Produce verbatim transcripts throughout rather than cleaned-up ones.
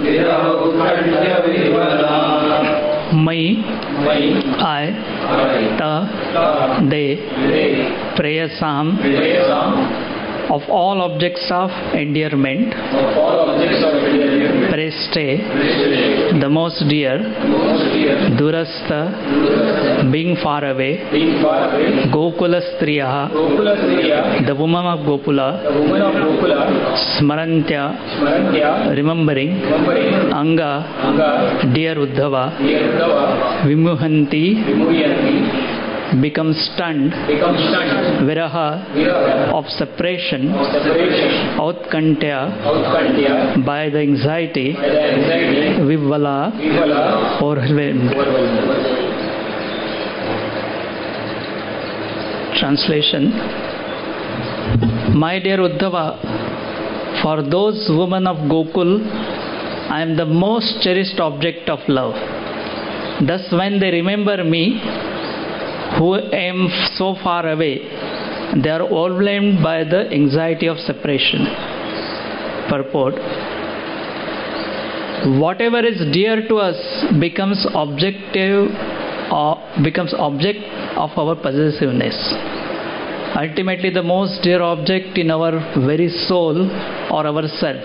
Mai, I, Ta, De, Preyasam, of all objects of endearment, Preste, the most dear, Durastha, being far away, Gokula Striya, the woman of Gopula, Smarantya, remembering, Anga, dear Uddhava, Vimuhanti, become stunned, Viraha, of separation, Outkantya, by the anxiety, Vivvala, overwhelmed. Translation. My dear Uddhava, for those women of Gokul, I am the most cherished object of love. Thus, when they remember me, who am so far away, they are overwhelmed by the anxiety of separation. Purport. Whatever is dear to us becomes objective or becomes object of our possessiveness. Ultimately, the most dear object in our very soul or our self.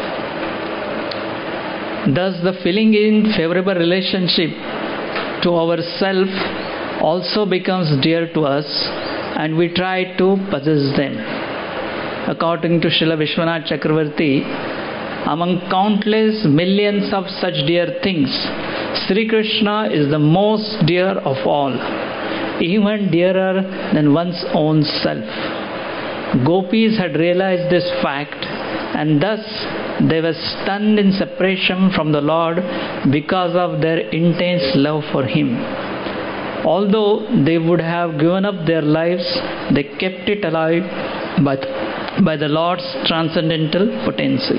Thus, the feeling in favorable relationship to ourself also becomes dear to us, and we try to possess them. According to Srila Vishwanath Chakravarti, among countless millions of such dear things, Sri Krishna is the most dear of all, even dearer than one's own self. Gopis had realized this fact, and thus they were stunned in separation from the Lord because of their intense love for Him. Although they would have given up their lives, they kept it alive by, by the Lord's transcendental potency.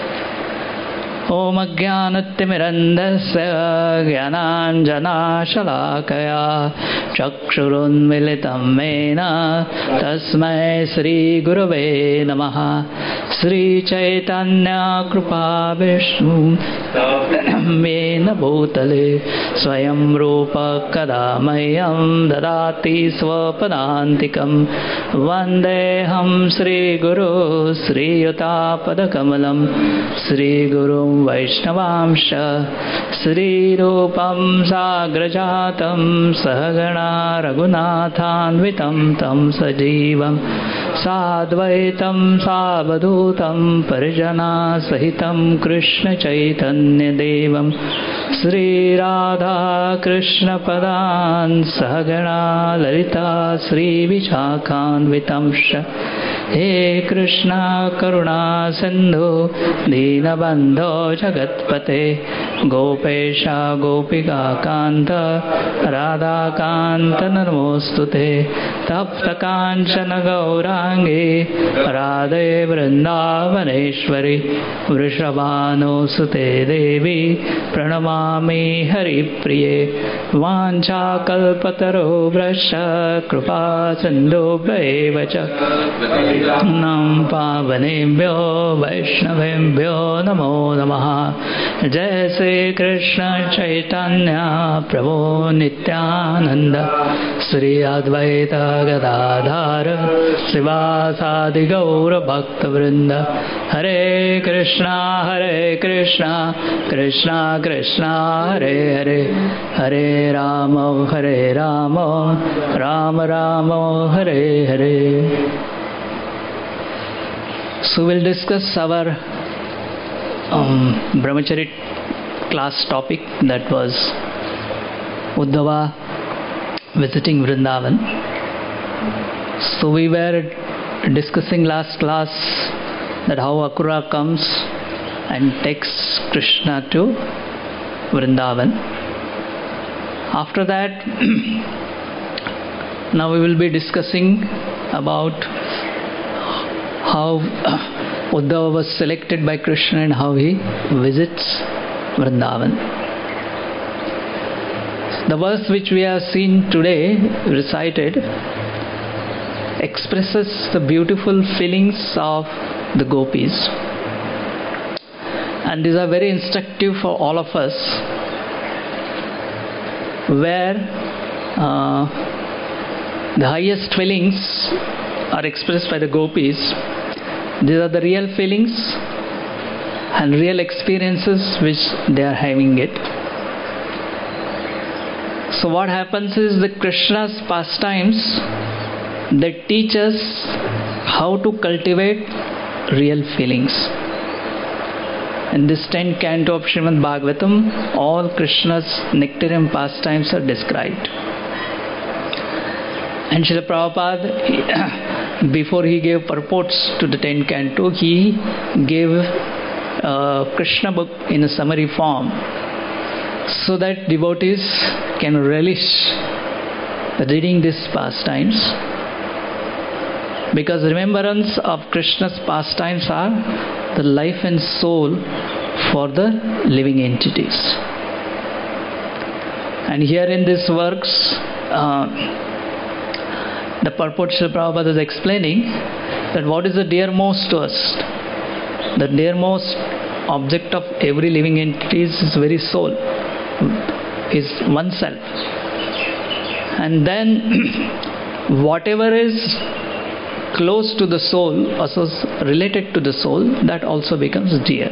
Om Ajnanatimirandasya Jnananjana Shalakaya Chakshurunmilitam Mena Tasmai Sri Gurave Namaha Sri Chaitanya Krupa Vishnu Mena Bhutale Swayam Rupa Kadamayam Dadati Swapadantikam Vandeham Sri Guru Sri Yuta Padakamalam Sri Guru Vaishnavamsha Sri Rupam Sagrajatam Sahagana Raghunathanvitam Tam Sajivam Sadvaitam Savadutam Parijana Sahitam Krishna Chaitanya Devam Sri Radha Krishna Padan Sahagana Lalita Sri Vichakhanvitamsha He Krishna Karuna Sindhu Dinabandho Jagatpate Gopesha Gopika Kanta Radha Kanta Namostute Tapta Kanchana Gaurangi Radhe Vrindavaneshwari Vrishabhano Sute Devi Pranamami Hari Priye Vancha Kalpataro Vrasha Krupa Sindhu Bhaivacha Nam Pavanebhyo Vaishnavebhyo Namo Namaha Jai Sri Krishna Chaitanya Prabhu Nityananda Sri Advaita Gadadhara Srivasadi Gaura Bhakta Vrinda Hare Krishna Hare Krishna Krishna Krishna Hare Hare Hare Rama Hare Rama Rama Rama Hare Hare. So we'll discuss our um, Brahmachari class topic, that was Uddhava visiting Vrindavan. So we were discussing last class that how Akrura comes and takes Krishna to Vrindavan. After that, now we will be discussing about how Uddhava was selected by Krishna and how he visits Vrindavan. The verse which we have seen today recited expresses the beautiful feelings of the gopis. and these are very instructive for all of us, where uh, the highest feelings are expressed by the gopis. These are the real feelings and real experiences which they are having it. So what happens is the Krishna's pastimes, they teach us how to cultivate real feelings. In this tenth canto of Srimad Bhagavatam, all Krishna's nectarian pastimes are described. And Srila Prabhupada, before he gave purports to the tenth canto, he gave a Krishna book in a summary form, so that devotees can relish reading these pastimes. Because remembrance of Krishna's pastimes are the life and soul for the living entities. And here in these works, uh, the purport Srila Prabhupada is explaining that what is the dearmost to us. The dearmost object of every living entity is his very soul, is oneself. And then whatever is close to the soul, also related to the soul, that also becomes dear.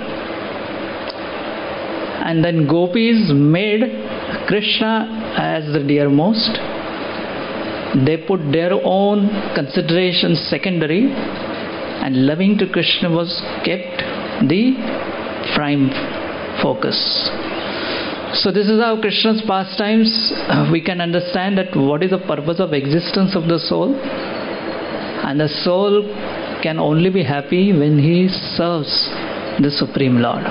And then gopis made Krishna as the dearmost. They put their own considerations secondary, and loving to Krishna was kept the prime focus. So this is how Krishna's pastimes, uh, we can understand that what is the purpose of existence of the soul. And the soul can only be happy when he serves the Supreme Lord.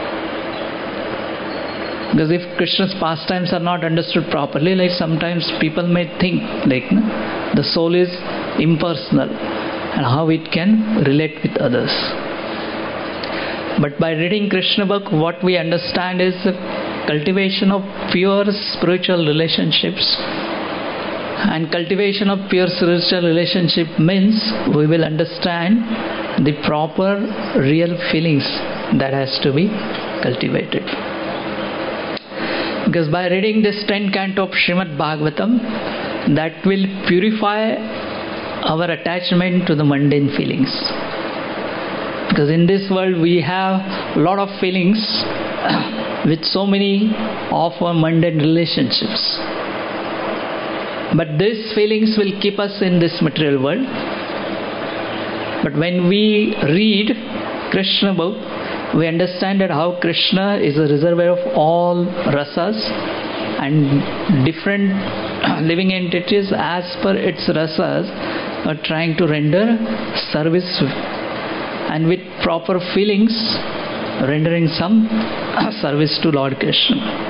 Because if Krishna's pastimes are not understood properly, like sometimes people may think like no, the soul is impersonal and how it can relate with others. But by reading Krishna book, what we understand is the cultivation of pure spiritual relationships. And cultivation of pure spiritual relationship means we will understand the proper real feelings that has to be cultivated. Because by reading this tenth canto of Srimad Bhagavatam, that will purify our attachment to the mundane feelings. Because in this world we have a lot of feelings with so many of our mundane relationships. But these feelings will keep us in this material world. But when we read Krishna book, we understand that how Krishna is a reservoir of all rasas, and different living entities as per its rasas are trying to render service, and with proper feelings rendering some service to Lord Krishna.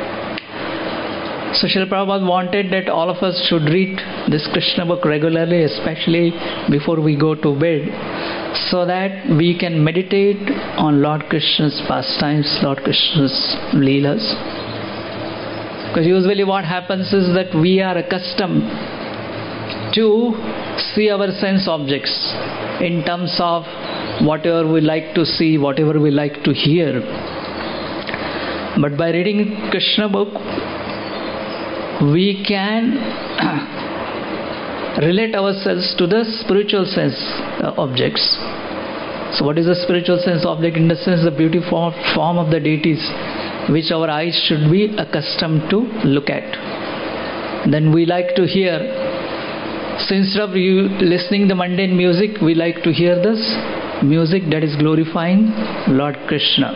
So Srila Prabhupada wanted that all of us should read this Krishna book regularly, especially before we go to bed, so that we can meditate on Lord Krishna's pastimes, Lord Krishna's leelas. Because usually what happens is that we are accustomed to see our sense objects in terms of whatever we like to see, whatever we like to hear. But by reading Krishna book, we can relate ourselves to the spiritual sense uh, objects. So what is the spiritual sense object? In the sense, the beautiful form of the deities which our eyes should be accustomed to look at. Then we like to hear, so instead of you listening the mundane music, we like to hear this music that is glorifying Lord Krishna.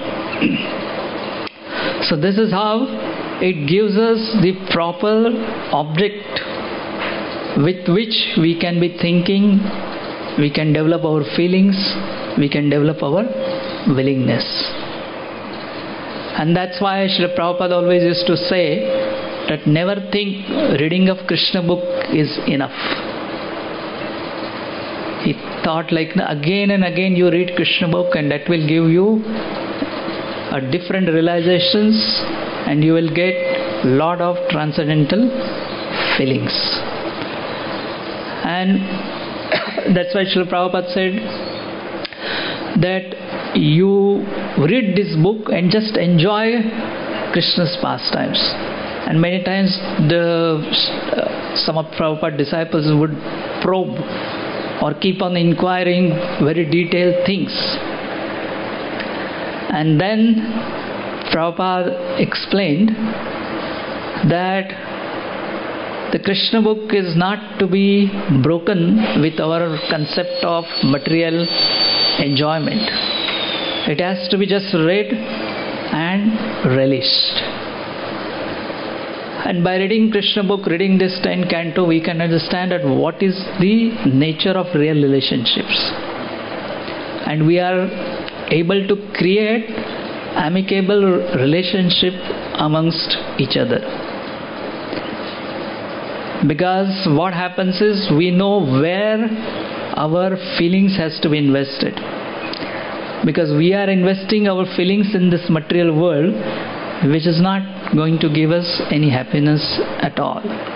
So this is how it gives us the proper object with which we can be thinking, we can develop our feelings, we can develop our willingness. And that's why Srila Prabhupada always used to say that never think reading of Krishna book is enough. He thought like again and again you read Krishna book, and that will give you a different realizations, and you will get lot of transcendental feelings. And that's why Srila Prabhupada said that you read this book and just enjoy Krishna's pastimes. And many times the uh, some of Prabhupada's disciples would probe or keep on inquiring very detailed things. And then Prabhupada explained that the Krishna book is not to be broken with our concept of material enjoyment. It has to be just read and relished. And by reading Krishna book, reading this ten canto, we can understand that what is the nature of real relationships. And we are able to create amicable relationship amongst each other. Because what happens is we know where our feelings has to be invested. Because we are investing our feelings in this material world, which is not going to give us any happiness at all.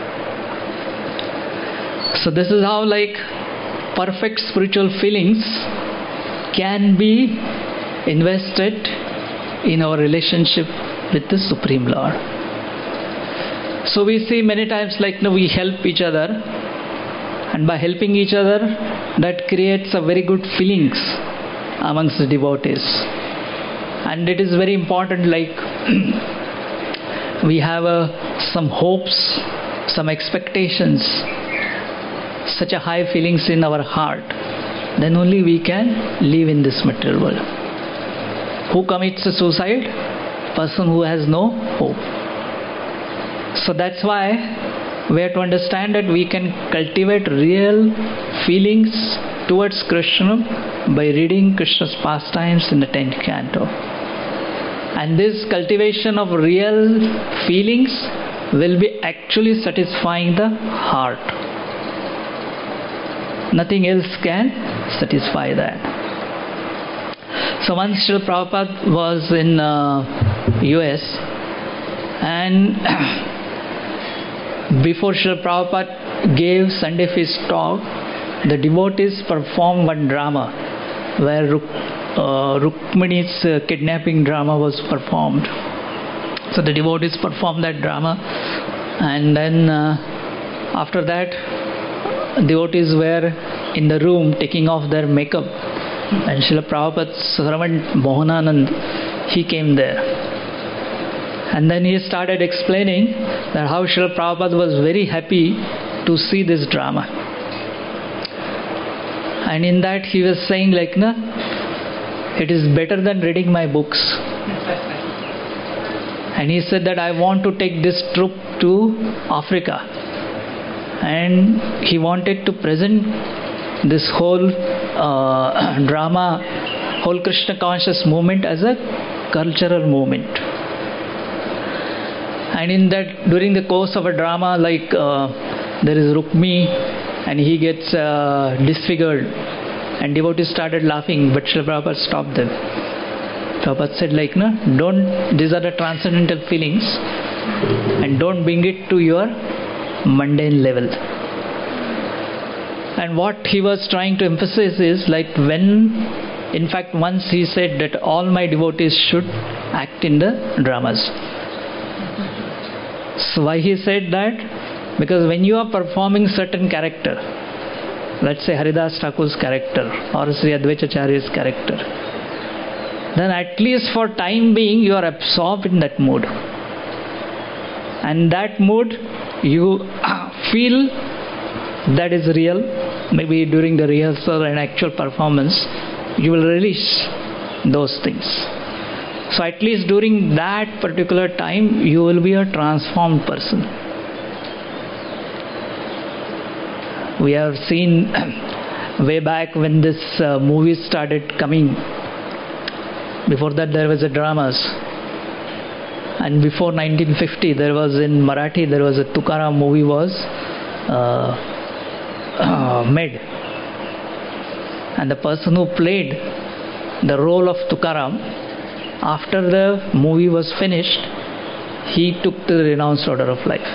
So this is how like perfect spiritual feelings can be invested in our relationship with the Supreme Lord. So we see many times like you know, we help each other, and by helping each other, that creates a very good feelings amongst the devotees. And it is very important, like we have uh, some hopes, some expectations, such a high feelings in our heart, then only we can live in this material world. Who commits a suicide? Person who has no hope. So that's why we have to understand that we can cultivate real feelings towards Krishna by reading Krishna's pastimes in the tenth canto. And this cultivation of real feelings will be actually satisfying the heart. Nothing else can satisfy that. So once Srila Prabhupada was in uh, U S, and before Srila Prabhupada gave Sunday feast talk, the devotees performed one drama where Ruk, uh, Rukmini's uh, kidnapping drama was performed. So the devotees performed that drama, and then uh, after that devotees were in the room taking off their makeup, and Srila Prabhupada's servant Mohananand, he came there. And then he started explaining that how Srila Prabhupada was very happy to see this drama. And in that he was saying like, no, it is better than reading my books. And he said that I want to take this troop to Africa. And he wanted to present this whole uh, drama, whole Krishna conscious movement as a cultural movement. And in that, during the course of a drama, like uh, there is Rukmi, and he gets uh, disfigured, and devotees started laughing, but Srila Prabhupada stopped them. Prabhupada said like, no, don't, these are the transcendental feelings, and don't bring it to your mundane level. And what he was trying to emphasize is like when, in fact once he said that all my devotees should act in the dramas. So why he said that? Because when you are performing certain character, let's say Haridas Thakur's character or Sri Advaitacharya's character, then at least for time being you are absorbed in that mood. And that mood you feel that is real. Maybe during the rehearsal and actual performance you will release those things. So at least during that particular time you will be a transformed person. We have seen way back when this uh, movies started coming. Before that there was a dramas, and before nineteen fifty there was in Marathi there was a Tukaram movie was uh, uh, made, and the person who played the role of Tukaram, after the movie was finished, he took the renounced order of life.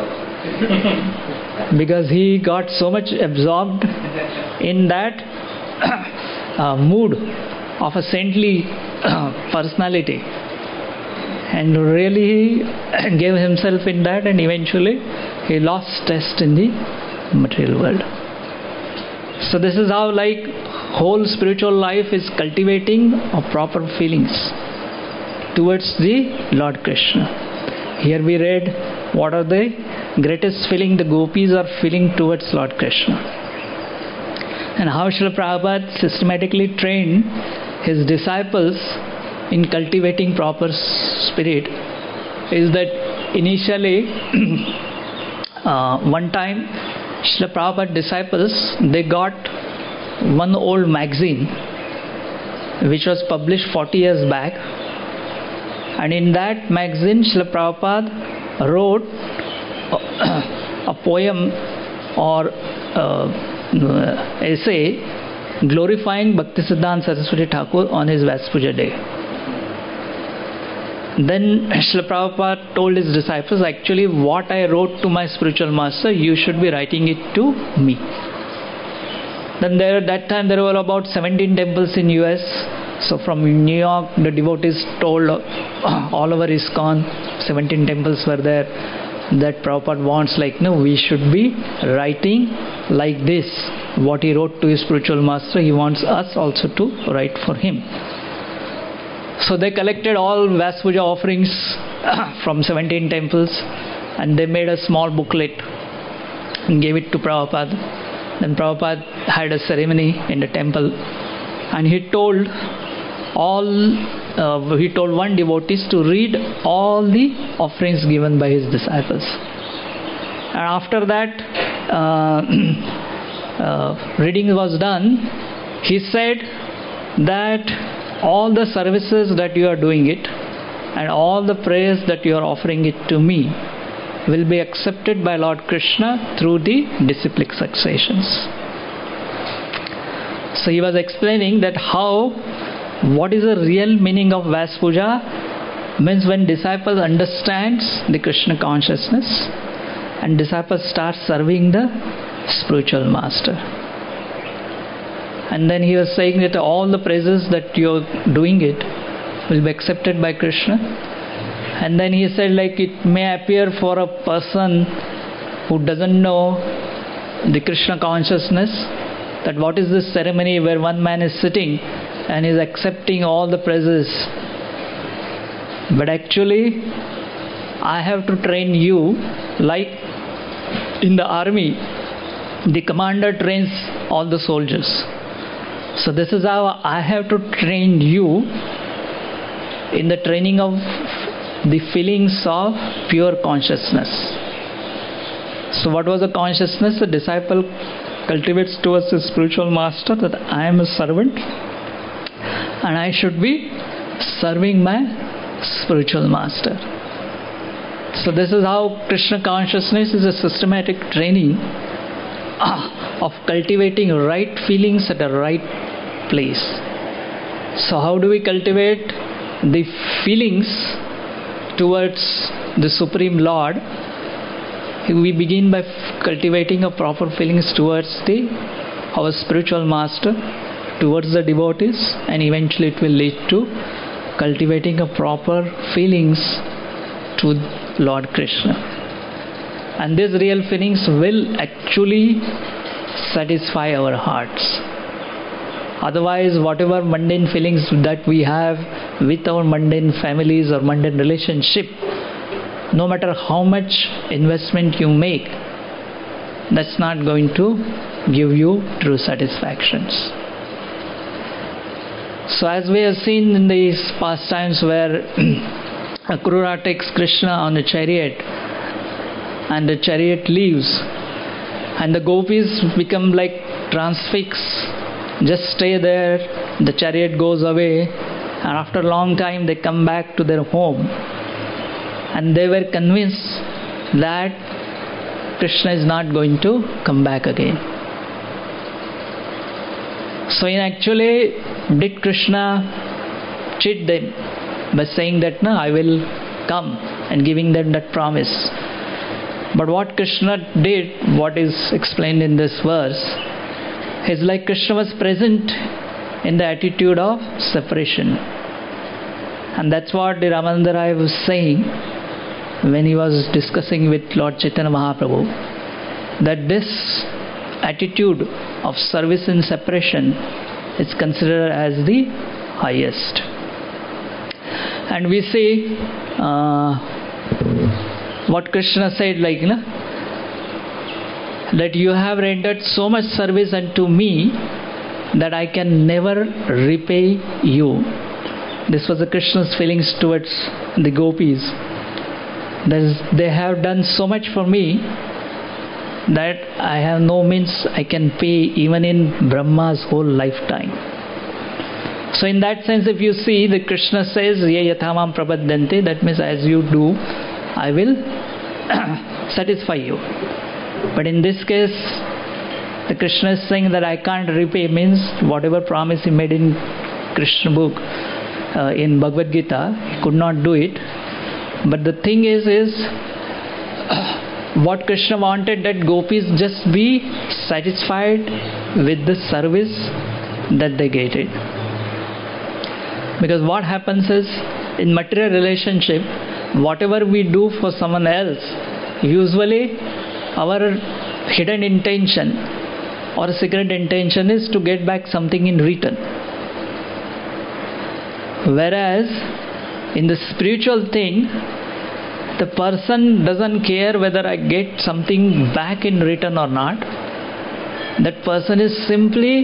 Because he got so much absorbed in that uh, mood of a saintly personality, and really gave himself in that, and eventually he lost taste in the material world. So this is how like whole spiritual life is cultivating of proper feelings towards the Lord Krishna. Here we read what are the greatest feeling the gopis are feeling towards Lord Krishna, and how Srila Prabhupada systematically trained his disciples in cultivating proper spirit is that initially uh, one time Srila Prabhupada disciples, they got one old magazine which was published forty years back, and in that magazine Srila Prabhupada wrote a poem or uh, essay glorifying Bhaktisiddhanta Saraswati Thakur on his Vyasa Puja day. Then Srila Prabhupada told his disciples, actually what I wrote to my spiritual master, you should be writing it to me. Then there, that time there were about seventeen temples in U S. So from New York, the devotees told all over ISKCON, seventeen temples were there, that Prabhupada wants like, no, we should be writing like this. What he wrote to his spiritual master, he wants us also to write for him. So they collected all Vyasa Puja offerings from seventeen temples, and they made a small booklet and gave it to Prabhupada. Then Prabhupada had a ceremony in the temple, and he told all uh, he told one devotee to read all the offerings given by his disciples. And after that uh, uh, reading was done, he said that all the services that you are doing it and all the prayers that you are offering it to me will be accepted by Lord Krishna through the disciplic successions. So he was explaining that how, what is the real meaning of Vyasa Puja means when disciple understands the Krishna consciousness and disciple starts serving the spiritual master. And then he was saying that all the praises that you are doing it will be accepted by Krishna. And then he said, like, it may appear for a person who doesn't know the Krishna consciousness, that what is this ceremony where one man is sitting and is accepting all the praises. But actually, I have to train you like in the army, the commander trains all the soldiers. So this is how I have to train you in the training of the feelings of pure consciousness. So what was the consciousness? The disciple cultivates towards his spiritual master that I am a servant and I should be serving my spiritual master. So this is how Krishna consciousness is a systematic training of cultivating right feelings at the right place. So how do we cultivate the feelings towards the Supreme Lord? We begin by cultivating a proper feelings towards the our spiritual master, towards the devotees, and eventually it will lead to cultivating a proper feelings to Lord Krishna. And these real feelings will actually satisfy our hearts. Otherwise, whatever mundane feelings that we have with our mundane families or mundane relationship, no matter how much investment you make, that's not going to give you true satisfactions. So as we have seen in these past times where Akrura takes Krishna on a chariot and the chariot leaves and the gopis become like transfixed, just stay there, the chariot goes away, and after a long time they come back to their home, and they were convinced that Krishna is not going to come back again. So in actually, did Krishna cheat them by saying that, no, I will come, and giving them that promise? But what Krishna did, what is explained in this verse, is like Krishna was present in the attitude of separation. And that's what the Ramananda Rai was saying when he was discussing with Lord Chaitanya Mahaprabhu, that this attitude of service in separation is considered as the highest. And we see uh, what Krishna said, like, you know, that you have rendered so much service unto me that I can never repay you. This was the Krishna's feelings towards the gopis. They have done so much for me that I have no means I can pay even in Brahma's whole lifetime. So in that sense, if you see, the Krishna says, Ye yathamam prapadyante, that means as you do, I will satisfy you. But in this case, the Krishna is saying that I can't repay, means whatever promise he made in Krishna book, uh, in Bhagavad Gita, he could not do it. But the thing is, is uh, what Krishna wanted, that gopis just be satisfied with the service that they get it. Because what happens is, in material relationship, whatever we do for someone else, usually our hidden intention or secret intention is to get back something in return. Whereas in the spiritual thing, the person doesn't care whether I get something back in return or not. That person is simply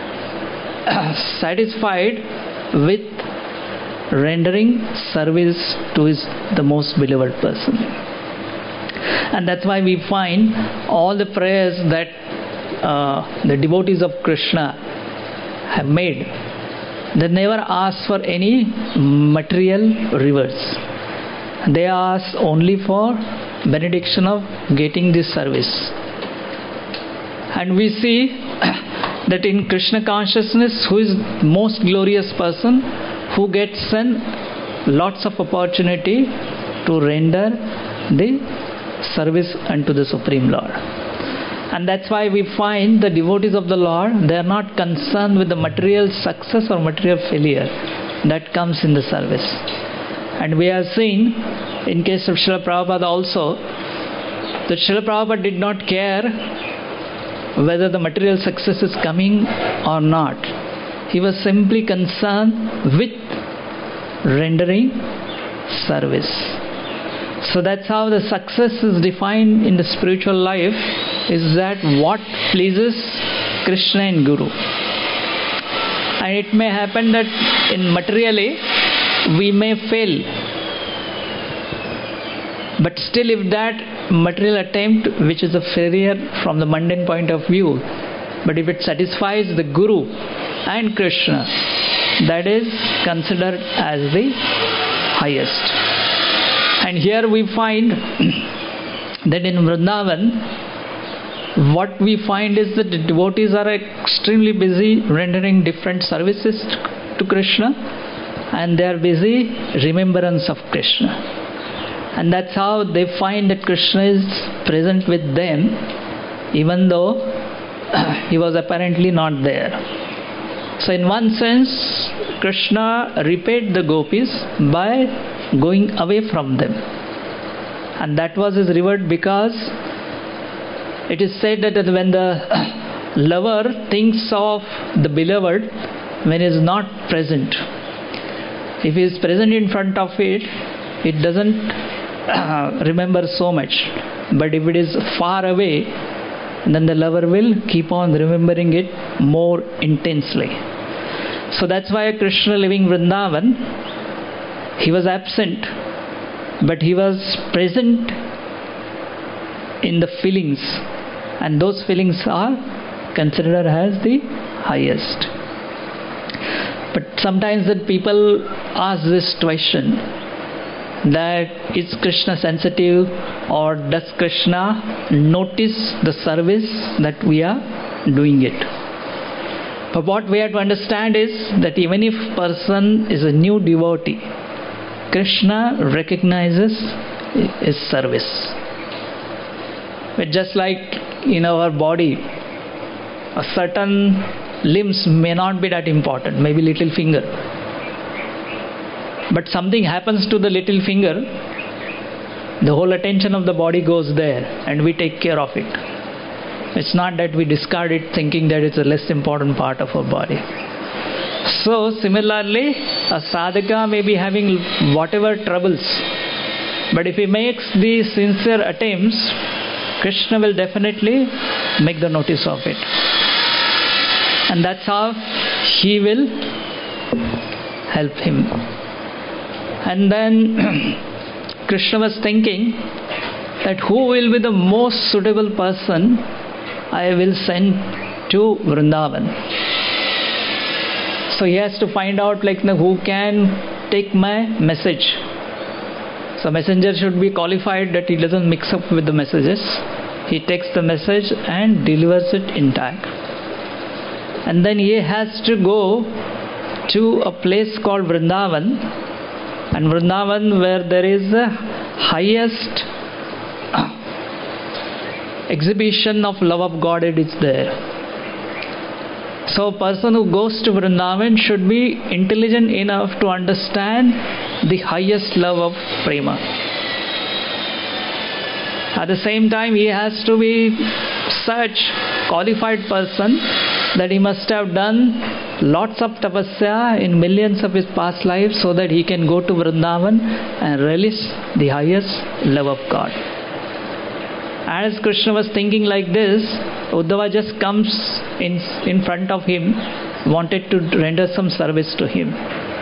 satisfied with rendering service to his the most beloved person. And that's why we find all the prayers that uh, the devotees of Krishna have made, they never ask for any material rewards. They ask only for benediction of getting this service. And we see that in Krishna consciousness, who is most glorious person, who gets an lots of opportunity to render the service unto the Supreme Lord. And that's why we find the devotees of the Lord, they are not concerned with the material success or material failure that comes in the service. And we have seen in case of Srila Prabhupada also, that Srila Prabhupada did not care whether the material success is coming or not. He was simply concerned with rendering service. So that's how the success is defined in the spiritual life, is that what pleases Krishna and Guru. And it may happen that in materially we may fail, but still if that material attempt, which is a failure from the mundane point of view, but if it satisfies the Guru and Krishna, that is considered as the highest. And here we find that in Vrindavan, what we find is that the devotees are extremely busy rendering different services to Krishna, and they are busy remembrance of Krishna. And that's how they find that Krishna is present with them, even though he was apparently not there. So in one sense, Krishna repaid the gopis by going away from them. And that was his reward, because it is said that when the lover thinks of the beloved when he is not present, if he is present in front of it, it doesn't uh, remember so much. But if it is far away, then the lover will keep on remembering it more intensely. So that's why Krishna living Vrindavan, he was absent, but he was present in the feelings, and those feelings are considered as the highest. But sometimes that people ask this question, that is Krishna sensitive, or does Krishna notice the service that we are doing it? But what we have to understand is that even if person is a new devotee, Krishna recognizes his service. But just like in our body, a certain limbs may not be that important, maybe little finger. But something happens to the little finger, the whole attention of the body goes there and we take care of it. It's not that we discard it thinking that it's a less important part of our body. So similarly, a sadhaka may be having whatever troubles, but if he makes these sincere attempts, Krishna will definitely make the notice of it. And that's how he will help him. And then Krishna was thinking that who will be the most suitable person I will send to Vrindavan. So he has to find out like who can take my message. So messenger should be qualified that he doesn't mix up with the messages. He takes the message and delivers it intact. And then he has to go to a place called Vrindavan. And Vrindavan, where there is the highest exhibition of love of Godhead, is there. So a person who goes to Vrindavan should be intelligent enough to understand the highest love of prema. At the same time, he has to be such qualified person that he must have done lots of tapasya in millions of his past lives so that he can go to Vrindavan and relish the highest love of God. As Krishna was thinking like this, Uddhava just comes in, in front of him, wanted to render some service to him.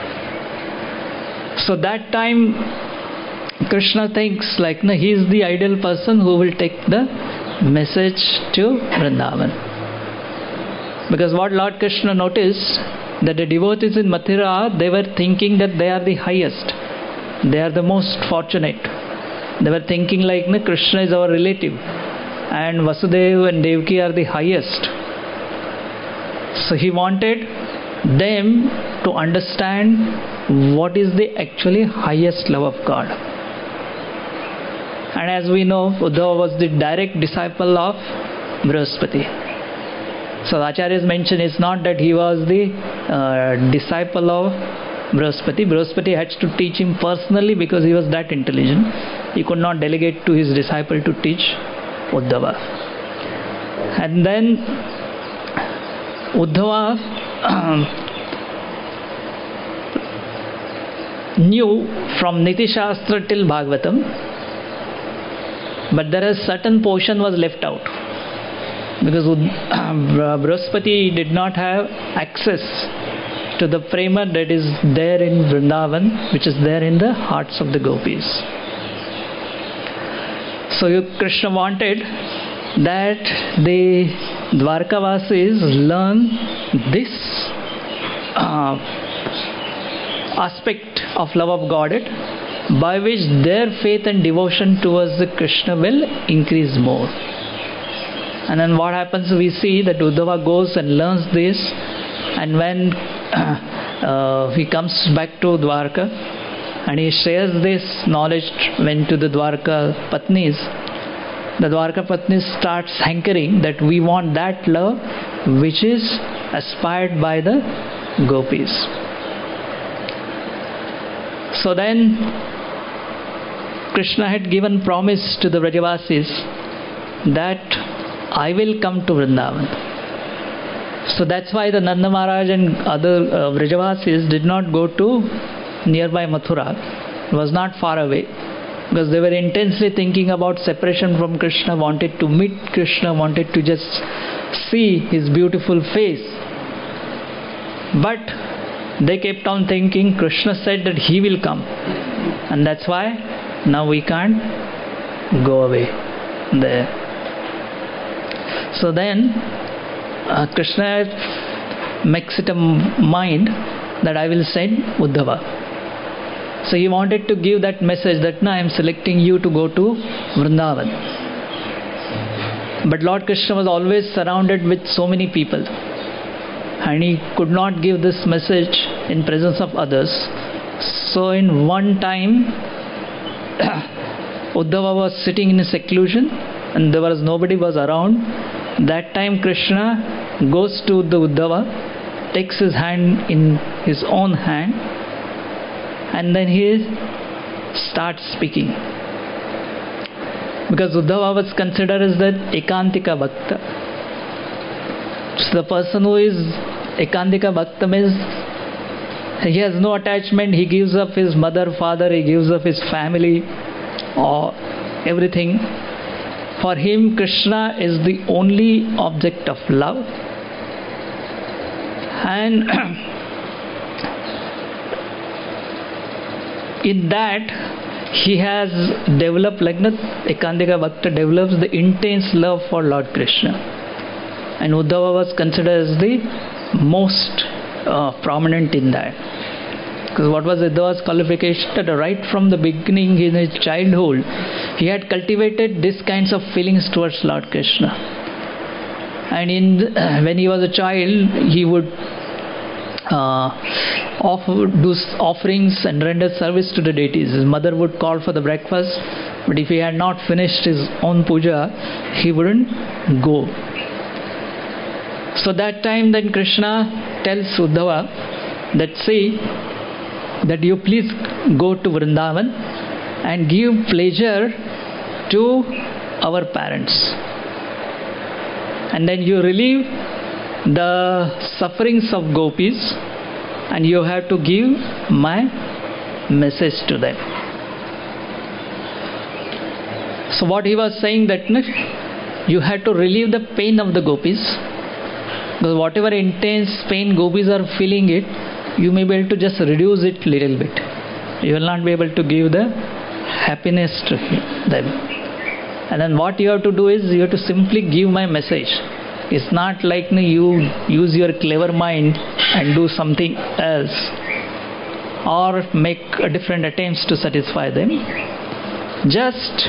So that time Krishna thinks like, no, he is the ideal person who will take the message to Vrindavan. Because what Lord Krishna noticed, that the devotees in Mathura, they were thinking that they are the highest. They are the most fortunate. They were thinking like, no, Krishna is our relative. And Vasudeva and Devaki are the highest. So he wanted them to understand what is the actually highest love of God. And as we know, Uddhava was the direct disciple of Brihaspati. So Acharya's mention is not that he was the uh, disciple of Brihaspati. Brihaspati had to teach him personally because he was that intelligent. He could not delegate to his disciple to teach Uddhava. And then Uddhava knew from Niti Shastra till Bhagavatam, but there is certain portion was left out. Because Brihaspati did not have access to the prema that is there in Vrindavan, which is there in the hearts of the gopis. So Krishna wanted that the Dwarkavasis learn this uh, aspect of love of Godhead, by which their faith and devotion towards the Krishna will increase more. And then what happens, we see that Uddhava goes and learns this, and when uh, he comes back to Dwarka and he shares this knowledge when to the Dwarka Patnis, the Dwarka Patnis starts hankering that we want that love which is aspired by the gopis. So then Krishna had given promise to the Vrajavasis that I will come to Vrindavan. So that's why the Nanda Maharaj and other uh, Vrajavasis did not go to nearby Mathura. It was not far away, because they were intensely thinking about separation from Krishna, wanted to meet Krishna, wanted to just see his beautiful face. But they kept on thinking, Krishna said that he will come, and that's why now we can't go away there. So then uh, Krishna makes it a mind that I will send Uddhava. So he wanted to give that message that now I am selecting you to go to Vrindavan. But Lord Krishna was always surrounded with so many people, and he could not give this message in presence of others. So in one time Uddhava was sitting in a seclusion and there was nobody was around. That time Krishna goes to the Uddhava, takes his hand in his own hand, and then he starts speaking. Because Uddhava was considered as the Ekantika Bhakta. So the person who is Ekantika Bhakta means he has no attachment, he gives up his mother, father, he gives up his family, or everything. For him, Krishna is the only object of love. And in that, he has developed, like Ekantika Bhakta develops the intense love for Lord Krishna. And Uddhava was considered as the most uh, prominent in that. Because what was Uddhava's qualification? That right from the beginning in his childhood, he had cultivated these kinds of feelings towards Lord Krishna. And in uh, when he was a child, he would uh, offer, do offerings and render service to the deities. His mother would call for the breakfast, but if he had not finished his own puja, he wouldn't go. So that time then Krishna tells Uddhava that, see, that you please go to Vrindavan and give pleasure to our parents. And then you relieve the sufferings of gopis, and you have to give my message to them. So what he was saying that you have to relieve the pain of the gopis, because whatever intense pain gopis are feeling it, you may be able to just reduce it little bit. You will not be able to give the happiness to them. And then what you have to do is you have to simply give my message. It's not like you use your clever mind and do something else or make different attempts to satisfy them. Just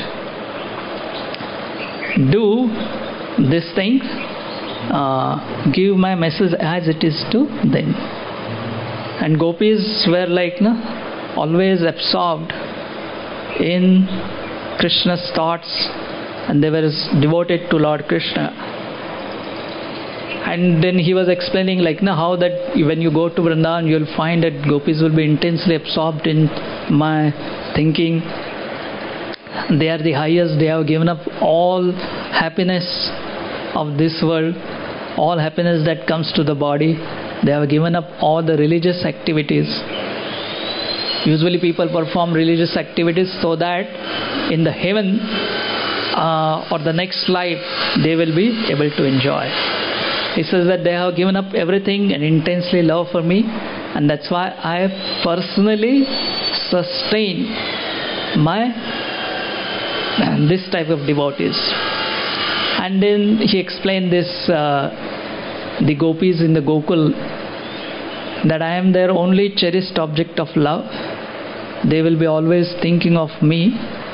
do this thing, uh, give my message as it is to them. And gopis were like no, always absorbed in Krishna's thoughts, and they were devoted to Lord Krishna. And then he was explaining like no, how that when you go to Vrindavan, you will find that gopis will be intensely absorbed in my thinking. They are the highest. They have given up all happiness of this world, all happiness that comes to the body. They have given up all the religious activities. Usually people perform religious activities so that in the heaven uh, or the next life they will be able to enjoy. He says that they have given up everything and intensely love for me, and that's why I personally sustain my this type of devotees. And then he explained this uh, the gopis in the Gokul, that I am their only cherished object of love. They will be always thinking of me,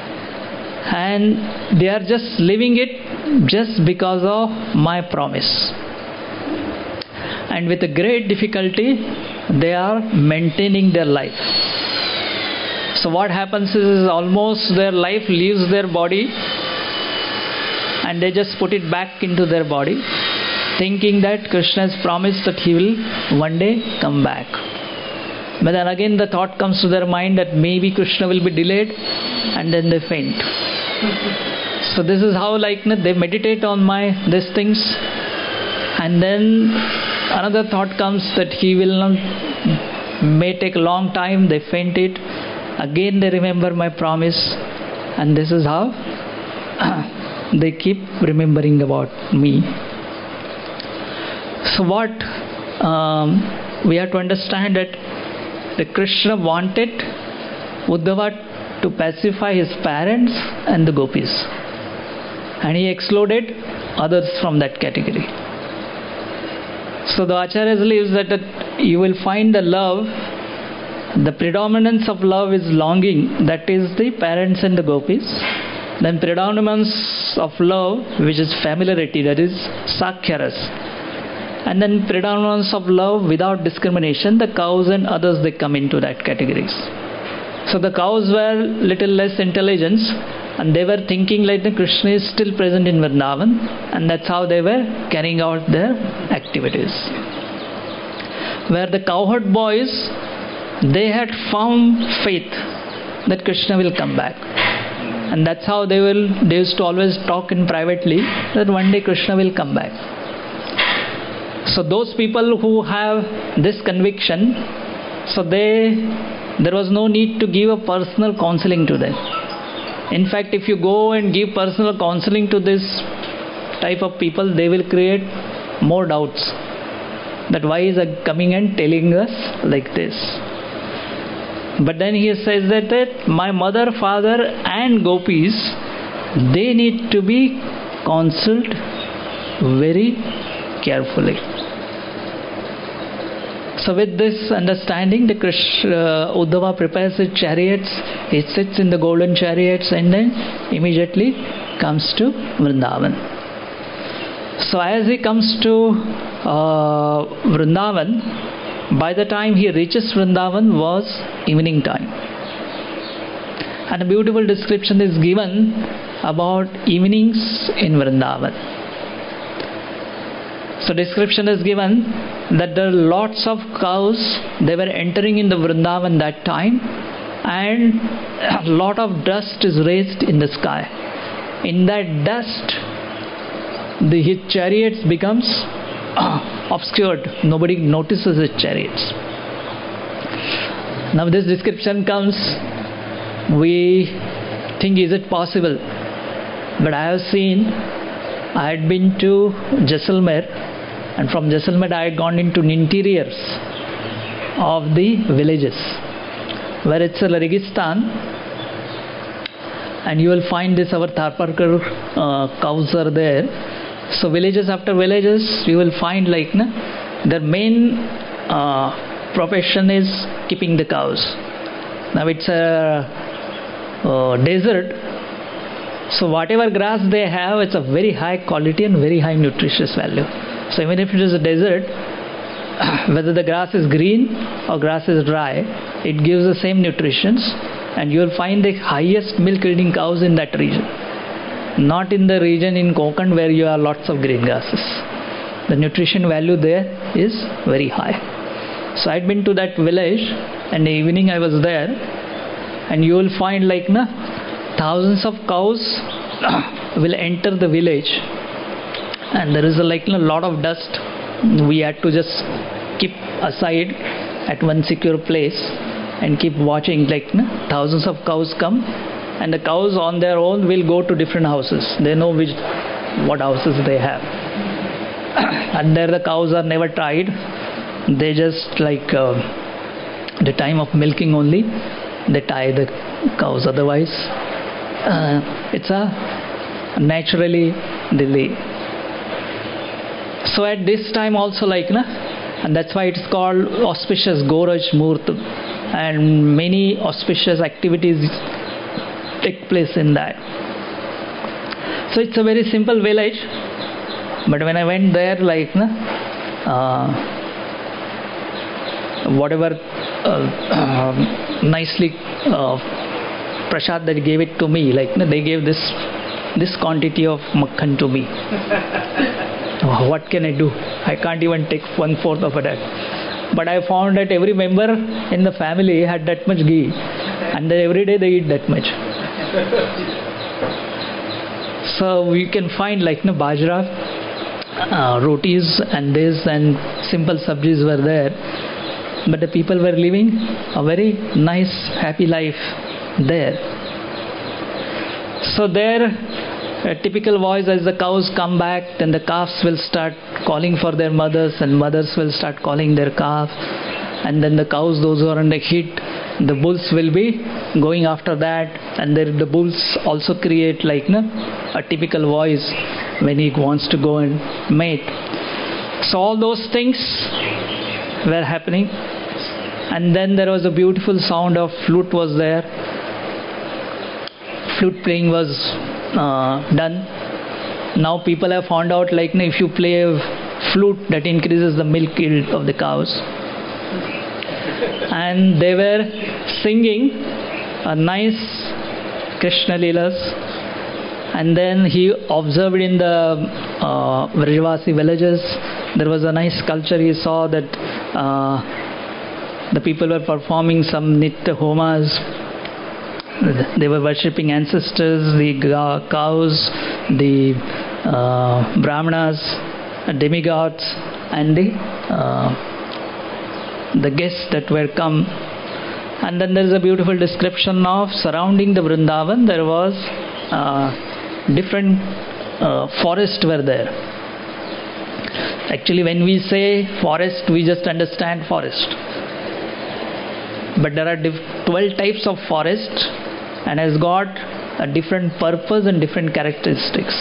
and they are just living it just because of my promise. And with a great difficulty, they are maintaining their life. So what happens is almost their life leaves their body, and they just put it back into their body, thinking that Krishna has promised that he will one day come back. But then again the thought comes to their mind that maybe Krishna will be delayed, and then they faint. So this is how like they meditate on my these things, and then another thought comes that he will not, may take a long time, they faint it. Again they remember my promise, and this is how they keep remembering about me. So what um, we have to understand that the Krishna wanted Uddhava to pacify his parents and the gopis, and he excluded others from that category. So the Acharya believes that, that you will find the love, the predominance of love is longing, that is the parents and the gopis. Then predominance of love, which is familiarity, that is Sakhyaras. And then predominance of love without discrimination, the cows and others, they come into that categories. So the cows were little less intelligence, And they were thinking like the Krishna is still present in Vrindavan, and that's how they were carrying out their activities. Where the cowherd boys, they had firm faith that Krishna will come back. And that's how they will they used to always talk in privately that one day Krishna will come back. So those people who have this conviction, so they there was no need to give a personal counseling to them. In fact, if you go and give personal counseling to this type of people, they will create more doubts that why is he coming and telling us like this. But then he says that, that my mother, father and gopis, they need to be counseled very carefully. So with this understanding, the Krishna, uh, Uddhava prepares his chariots, he sits in the golden chariots and then immediately comes to Vrindavan. So as he comes to uh, Vrindavan, by the time he reaches Vrindavan was evening time. And a beautiful description is given about evenings in Vrindavan. So description is given that there are lots of cows, they were entering in the Vrindavan that time, and a lot of dust is raised in the sky. In that dust, the, his chariots becomes uh, obscured. Nobody notices his chariots. Now this description comes, we think is it possible? But I have seen, I had been to Jaisalmer, and from Jaisalmer I had gone into interiors of the villages where it's a Registan, and you will find this our Tharparkar uh, cows are there. So villages after villages you will find like na, their main uh, profession is keeping the cows. Now it's a uh, desert, so whatever grass they have, it's a very high quality and very high nutritious value. So even if it is a desert, whether the grass is green or grass is dry, it gives the same nutritions, and you will find the highest milk yielding cows in that region. Not in the region in Konkan where you have lots of green grasses. The nutrition value there is very high. So I had been to that village, and in the evening I was there, and you will find like na, thousands of cows will enter the village, and there is a, like a lot of dust. We had to just keep aside at one secure place and keep watching, like na, thousands of cows come, and the cows on their own will go to different houses. They know which what houses they have. And there the cows are never tied. They just like uh, the time of milking only they tie the cows, otherwise uh, it's a naturally delay. So at this time also like na, and that's why it's called auspicious Goraj Muhurt, and many auspicious activities take place in that. So it's a very simple village, but when I went there, like na, uh, whatever uh, uh, nicely uh, prasad that gave it to me, like na, they gave this this quantity of makhan to me. Oh, what can I do? I can't even take one fourth of that. But I found that every member in the family had that much ghee, and then every day they eat that much. So we can find like no bajra, uh, rotis and this and simple sabjis were there, but the people were living a very nice happy life there. So there a typical voice, as the cows come back, then the calves will start calling for their mothers, and mothers will start calling their calf, and then the cows, those who are in the heat, the bulls will be going after that, and there the bulls also create like no, a typical voice when he wants to go and mate. So all those things were happening, and then there was a beautiful sound of flute was there. Flute playing was uh, done. Now people have found out like if you play a flute, that increases the milk yield of the cows. And they were singing a nice Krishna Leelas. And then he observed in the uh, Vrajavasi villages, there was a nice culture. He saw that uh, the people were performing some Nitya Homas. They were worshipping ancestors, the cows, the uh, Brahmanas, demigods, and the uh, the guests that were come. And then there is a beautiful description of surrounding the Vrindavan. There was uh, different uh, forests were there. Actually, when we say forest, we just understand forest. But there are twelve types of forest, and has got a different purpose and different characteristics.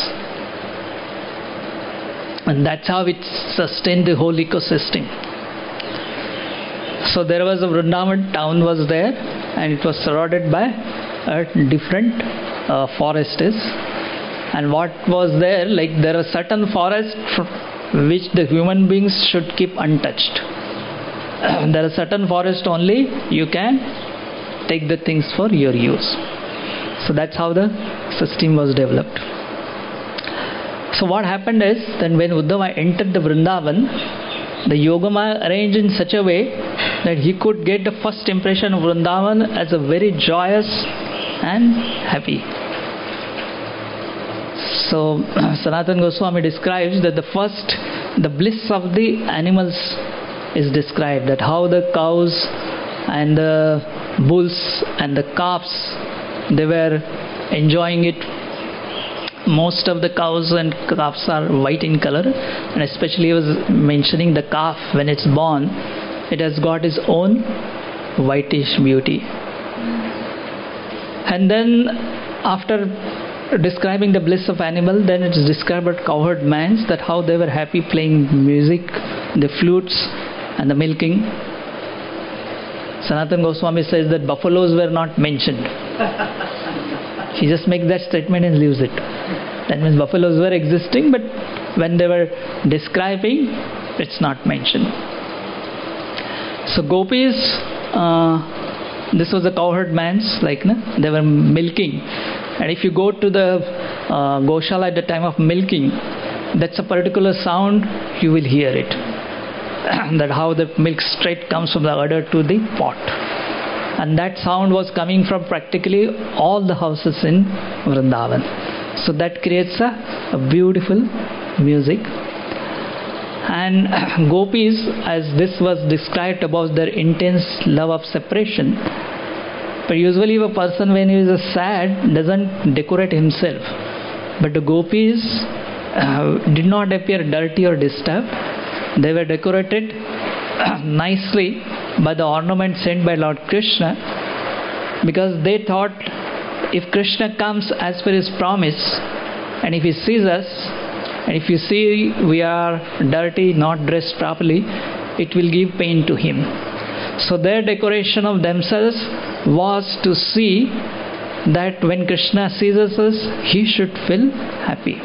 And that's how it sustained the whole ecosystem. So there was a Vrindavan town was there, and it was surrounded by a different uh, forests. And what was there, like there are certain forests which the human beings should keep untouched. There are certain forests only you can take the things for your use. So that's how the system was developed. So what happened is, then when Uddhava entered the Vrindavan, the Yogamaya arranged in such a way that he could get the first impression of Vrindavan as a very joyous and happy. So Sanatana Goswami describes that the first, the bliss of the animals is described, that how the cows and the bulls and the calves, they were enjoying it. Most of the cows and calves are white in color, and especially he was mentioning the calf, when it's born, it has got its own whitish beauty. And then after describing the bliss of animal, then it's described about cowherd mans, that how they were happy playing music, the flutes and the milking. Sanatana Goswami says that buffaloes were not mentioned. He just makes that statement and leaves it. That means buffaloes were existing, but when they were describing, it's not mentioned. So gopis, uh, this was the cowherd mans, like no? They were milking. And if you go to the uh, Goshala at the time of milking, that's a particular sound, you will hear it. That how the milk straight comes from the udder to the pot. And that sound was coming from practically all the houses in Vrindavan. So that creates a, a beautiful music. And gopis, as this was described about their intense love of separation, but usually if a person when he is sad doesn't decorate himself. But the gopis uh, did not appear dirty or disturbed. They were decorated nicely by the ornament sent by Lord Krishna, because they thought if Krishna comes as per his promise, and if he sees us, and if you see we are dirty, not dressed properly, it will give pain to him. So their decoration of themselves was to see that when Krishna sees us, he should feel happy.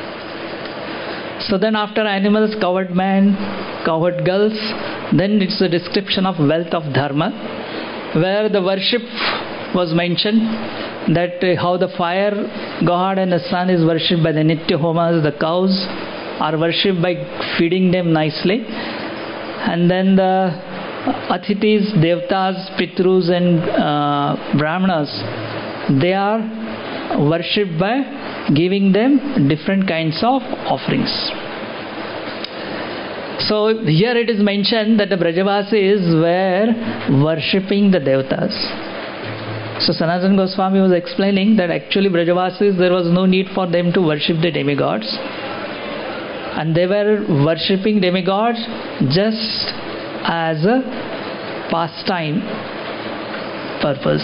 So then after animals, cowherd man, cowherd girls, then it's a description of wealth of dharma, where the worship was mentioned, that uh, how the fire god and the sun is worshipped by the Nitya Homas, the cows are worshipped by feeding them nicely, and then the Athitis, Devtas, Pitrus and uh, Brahmanas, they are worshipped by giving them different kinds of offerings. So here it is mentioned that the Brajavasis were worshipping the Devtas. So Sanatana Goswami was explaining that actually Brajavasis, there was no need for them to worship the demigods, and they were worshipping demigods just as a pastime purpose.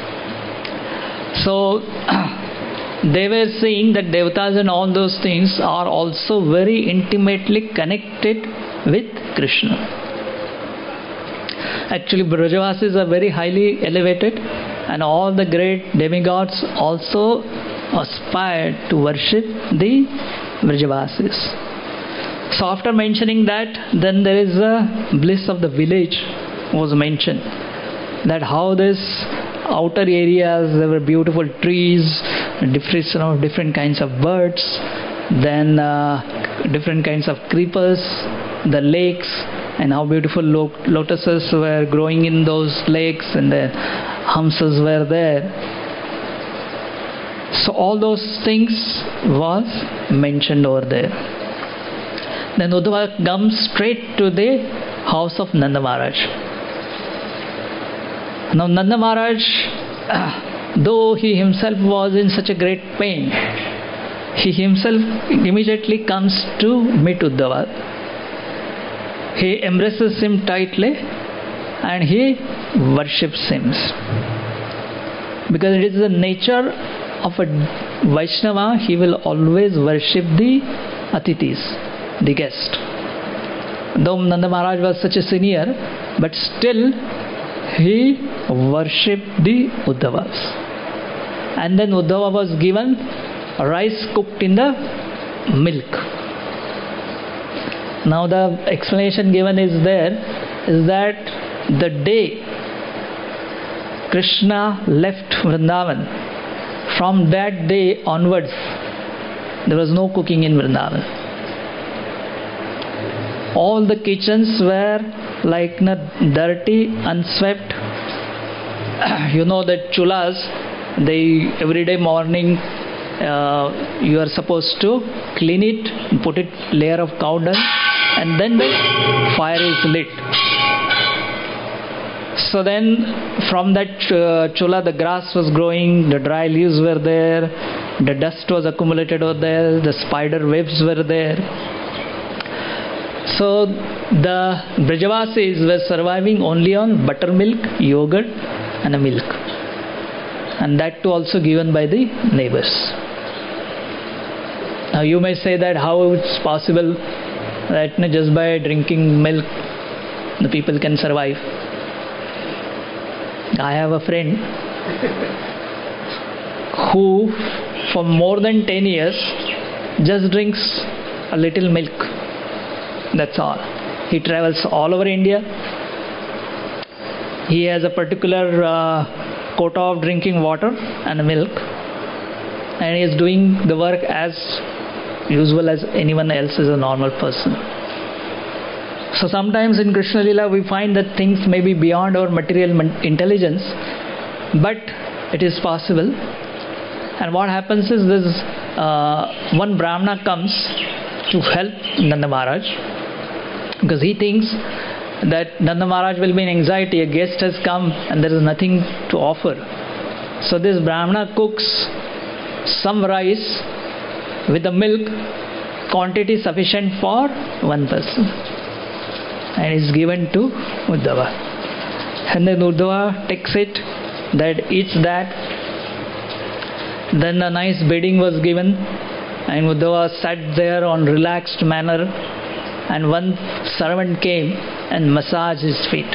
So they were saying that Devtas and all those things are also very intimately connected with Krishna. Actually Brajavasis are very highly elevated, and all the great demigods also aspired to worship the Brajavasis. So after mentioning that, then there is a bliss of the village was mentioned, that how this outer areas there were beautiful trees, different, you know, different kinds of birds, then uh, different kinds of creepers, the lakes, and how beautiful lo- lotuses were growing in those lakes, and the hamsas were there. So all those things was mentioned over there. Then Uddhava comes straight to the house of Nanda Maharaj. Now Nanda Maharaj, though he himself was in such a great pain, he himself immediately comes to meet Uddhava. He embraces him tightly and he worships him. Because it is the nature of a Vaishnava, he will always worship the Atithis, the guest. Though Nanda Maharaj was such a senior, but still he worshipped the Uddhavas. And then Uddhava was given rice cooked in the milk. Now the explanation given is there is that the day Krishna left Vrindavan, from that day onwards there was no cooking in Vrindavan. All the kitchens were like na, dirty, unswept. You know that chulas, they every day morning uh, you are supposed to clean it, put it layer of cow dung, and then the fire is lit. So then from that uh, chula the grass was growing, the dry leaves were there, the dust was accumulated over there, the spider webs were there. So the Brajavasis were surviving only on buttermilk, yogurt and a milk, and that too also given by the neighbors. Now you may say that how it's possible that you know, just by drinking milk the people can survive. I have a friend who for more than ten years just drinks a little milk. That's all. He travels all over India. He has a particular uh, quota of drinking water and milk, and he is doing the work as usual as anyone else is a normal person. So sometimes in Krishna Lila we find that things may be beyond our material intelligence, but it is possible. And what happens is this uh, one Brahmana comes to help Nanda Maharaj, because he thinks that Nanda Maharaj will be in anxiety. A guest has come and there is nothing to offer. So this Brahmana cooks some rice with the milk, quantity sufficient for one person, and is given to Uddhava. And then Uddhava takes it, that eats that. Then a nice bedding was given, and Uddhava sat there on relaxed manner, and one servant came and massaged his feet.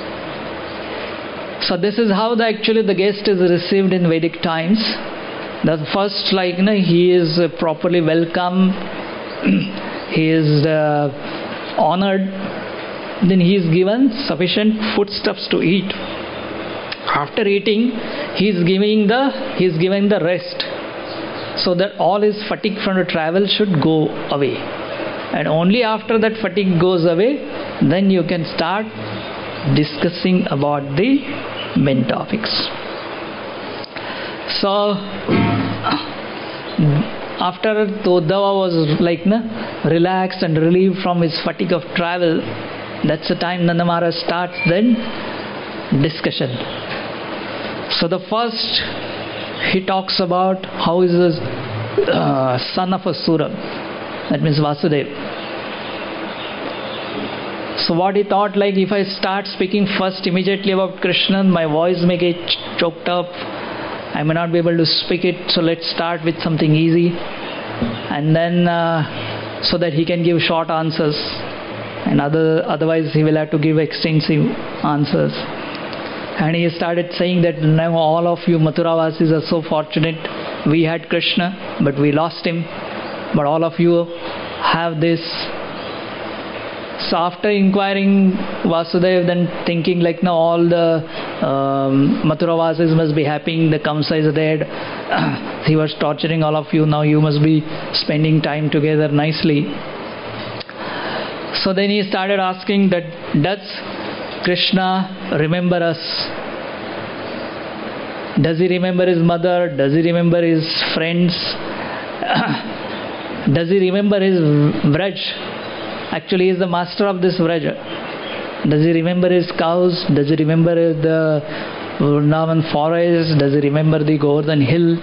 So this is how the, actually the guest is received in Vedic times. The first, like you know, he is properly welcomed, he is uh, honored, then he is given sufficient foodstuffs to eat. After eating, he is giving the he is giving the rest, so that all his fatigue from the travel should go away. And only after that fatigue goes away, then you can start discussing about the main topics. So after Uddhava was like na, relaxed and relieved from his fatigue of travel, that's the time Nanda Maharaj starts then discussion. So the first he talks about how is the uh, son of a Sura, that means Vasudeva. So what he thought, like if I start speaking first immediately about Krishna, my voice may get choked up, I may not be able to speak it, so let's start with something easy, and then uh, so that he can give short answers, and other otherwise he will have to give extensive answers. And he started saying that now all of you Mathuravasis are so fortunate. We had Krishna, but we lost him. But all of you have this. So after inquiring Vasudeva, then thinking like now all the um, Mathuravasis must be happy, the Kamsa is dead. He was torturing all of you, now you must be spending time together nicely. So then he started asking that, does Krishna remember us? Does he remember his mother? Does he remember his friends? Does he remember his Vraj? Actually, he is the master of this Vraj. Does he remember his cows? Does he remember the Vrindavan forest? Does he remember the Govardhan hill?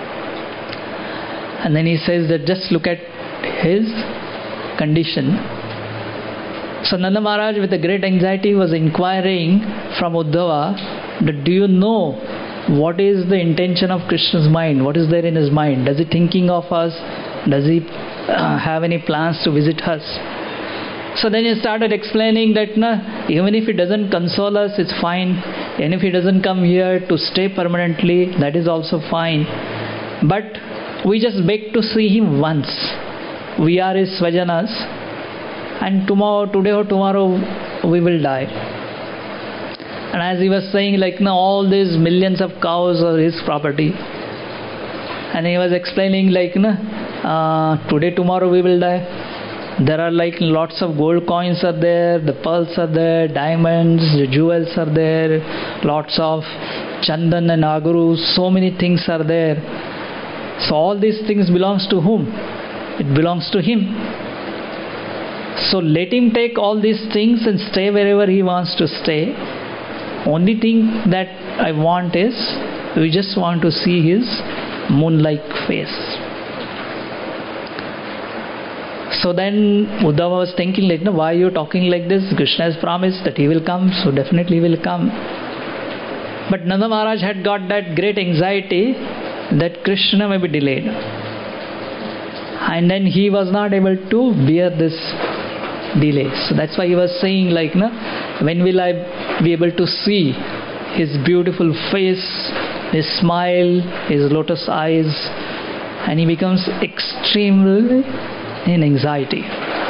And then he says that just look at his condition. So Nanda Maharaj, with a great anxiety, was inquiring from Uddhava that, do you know what is the intention of Krishna's mind? What is there in his mind? Does he thinking of us? Does he uh, have any plans to visit us? So then he started explaining that nah, even if he doesn't console us, it's fine. And if he doesn't come here to stay permanently, that is also fine. But we just beg to see him once. We are his Svajanas, and tomorrow, today or tomorrow, we will die. And as he was saying, like, no, all these millions of cows are his property. And he was explaining, like, no, uh, today, tomorrow we will die. There are like lots of gold coins are there, the pearls are there, diamonds, the jewels are there, lots of chandan and aguru, so many things are there. So all these things belongs to whom? It belongs to him. So let him take all these things and stay wherever he wants to stay. Only thing that I want is, we just want to see his moon-like face. So then Uddhava was thinking, like, no, why are you talking like this? Krishna has promised that he will come, so definitely he will come. But Nanda Maharaj had got that great anxiety that Krishna may be delayed. And then he was not able to bear this delay. So that's why he was saying, like, no, when will I be able to see his beautiful face, his smile, his lotus eyes? And he becomes extremely in anxiety.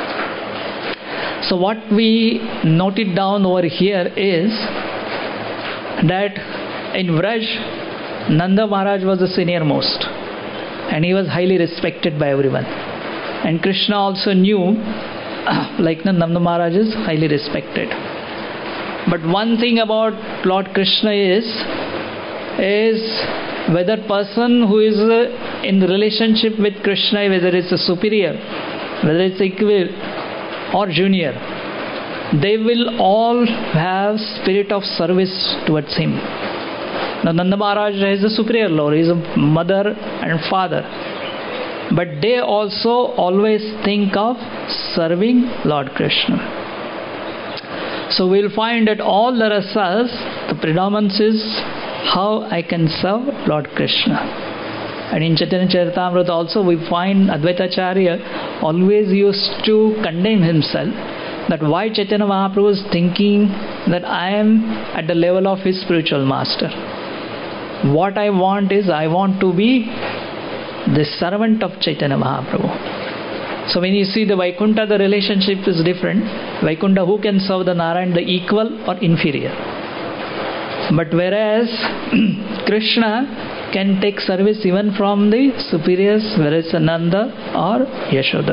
So what we noted down over here is that in Vraj, Nanda Maharaj was the senior most, and he was highly respected by everyone. And Krishna also knew, like Nanda Maharaj is highly respected. But one thing about Lord Krishna is, is whether person who is in relationship with Krishna, whether it's a superior, whether it's equal or junior, they will all have spirit of service towards him. Now Nanda Maharaj is a superior Lord, he is a mother and father, but they also always think of serving Lord Krishna. So we'll find that all the rasas, the predominance is how I can serve Lord Krishna. And in Chaitanya Charitamrita also we find Advaita Acharya always used to condemn himself, that why Chaitanya Mahaprabhu is thinking that I am at the level of his spiritual master. What I want is, I want to be the servant of Chaitanya Mahaprabhu. So when you see the Vaikuntha, the relationship is different. Vaikuntha, who can serve the Narayan, the equal or inferior. But whereas Krishna can take service even from the superiors, whether it's Nanda or Yashoda.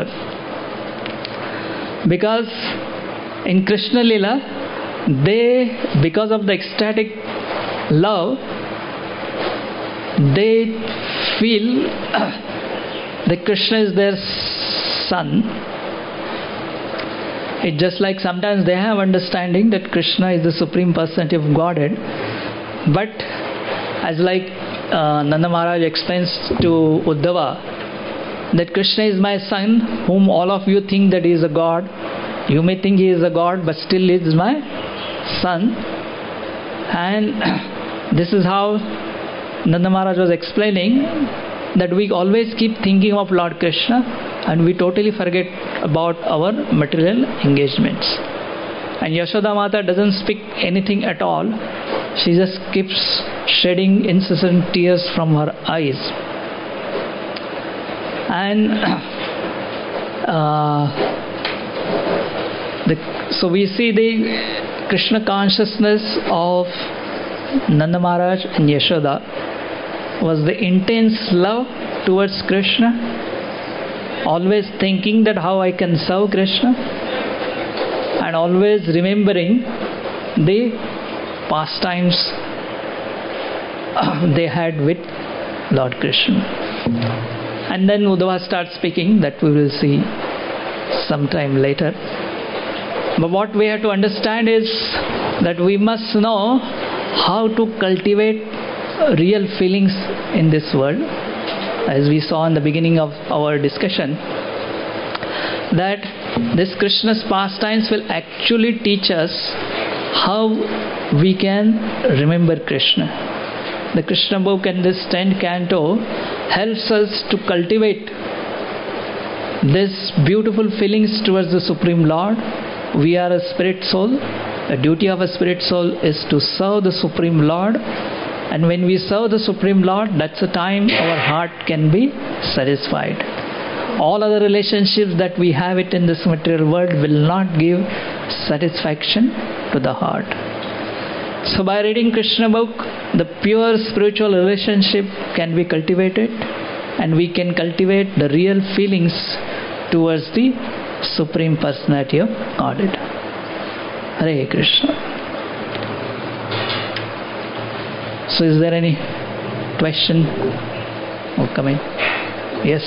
Because in Krishna Lila, they, because of the ecstatic love, they feel that Krishna is their son. It's just like sometimes they have understanding that Krishna is the Supreme Personality of Godhead, but as like uh, Nanda Maharaj explains to Uddhava, that Krishna is my son, whom all of you think that he is a God. You may think he is a God, but still he is my son. And this is how Nanda Maharaj was explaining, that we always keep thinking of Lord Krishna and we totally forget about our material engagements. And Yashoda Mata doesn't speak anything at all. She just keeps shedding incessant tears from her eyes. And uh, the, so we see the Krishna consciousness of Nanda Maharaj and Yashoda was the intense love towards Krishna, always thinking that how I can serve Krishna, and always remembering the pastimes they had with Lord Krishna. And then Uddhava starts speaking, that we will see sometime later. But what we have to understand is that we must know how to cultivate real feelings in this world. As we saw in the beginning of our discussion, that this Krishna's pastimes will actually teach us how we can remember Krishna. The Krishna book and this tenth canto helps us to cultivate these beautiful feelings towards the Supreme Lord. We are a spirit soul. The duty of a spirit soul is to serve the Supreme Lord. And when we serve the Supreme Lord, that's the time our heart can be satisfied. All other relationships that we have it in this material world will not give satisfaction to the heart. So by reading Krishna book, the pure spiritual relationship can be cultivated, and we can cultivate the real feelings towards the Supreme Personality of Godhead. Hare Krishna. So is there any question or comment? Yes.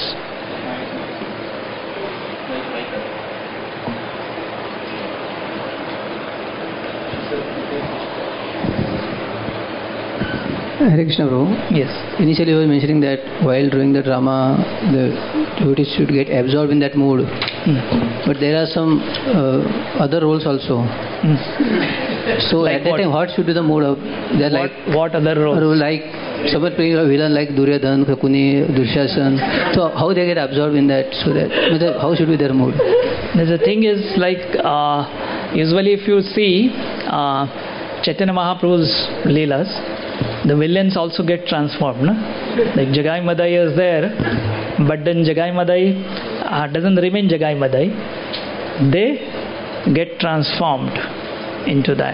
Hare Krishna Prabhu. Yes. Initially you were mentioning that while doing the drama, the devotees should get absorbed in that mood. Mm. But there are some uh, other roles also. Mm. So like at that what? time, what should be the mood of? What, like, what other roles? Role like someone playing a villain like Duryodhan, Kakuni, Dushasana. So how they get absorbed in that? So that how should be their mood? The thing is like uh, usually if you see uh, Chaitanya Mahaprabhu's Leelas, the villains also get transformed. No? Like Jagai Madai is there, but then Jagai Madai uh, doesn't remain Jagai Madai. They get transformed into that.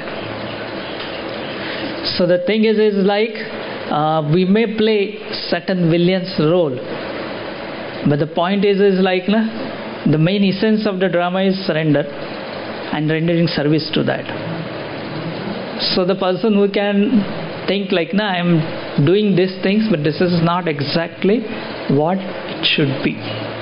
So the thing is, is like uh, we may play certain villain's role, but the point is, is like na, the main essence of the drama is surrender and rendering service to that. So the person who can think like, nah, I'm doing these things, but this is not exactly what it should be.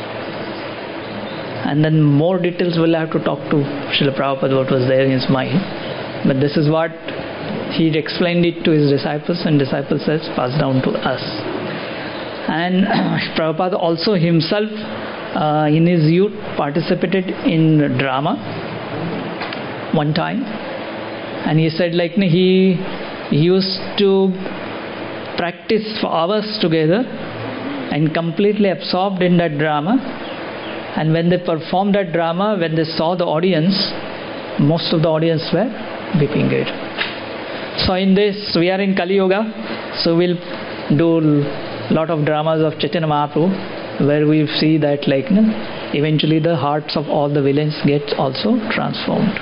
And then more details we'll have to talk to Srila Prabhupada what was there in his mind. But this is what he explained it to his disciples, and disciples says passed down to us. And Prabhupada also himself uh, in his youth participated in drama one time, and he said like he He used to practice for hours together and completely absorbed in that drama. And when they performed that drama, when they saw the audience, most of the audience were weeping it. So in this, we are in Kali Yuga, so we'll do a lot of dramas of Chaitanya Mahaprabhu, where we see that like no, eventually the hearts of all the villains get also transformed.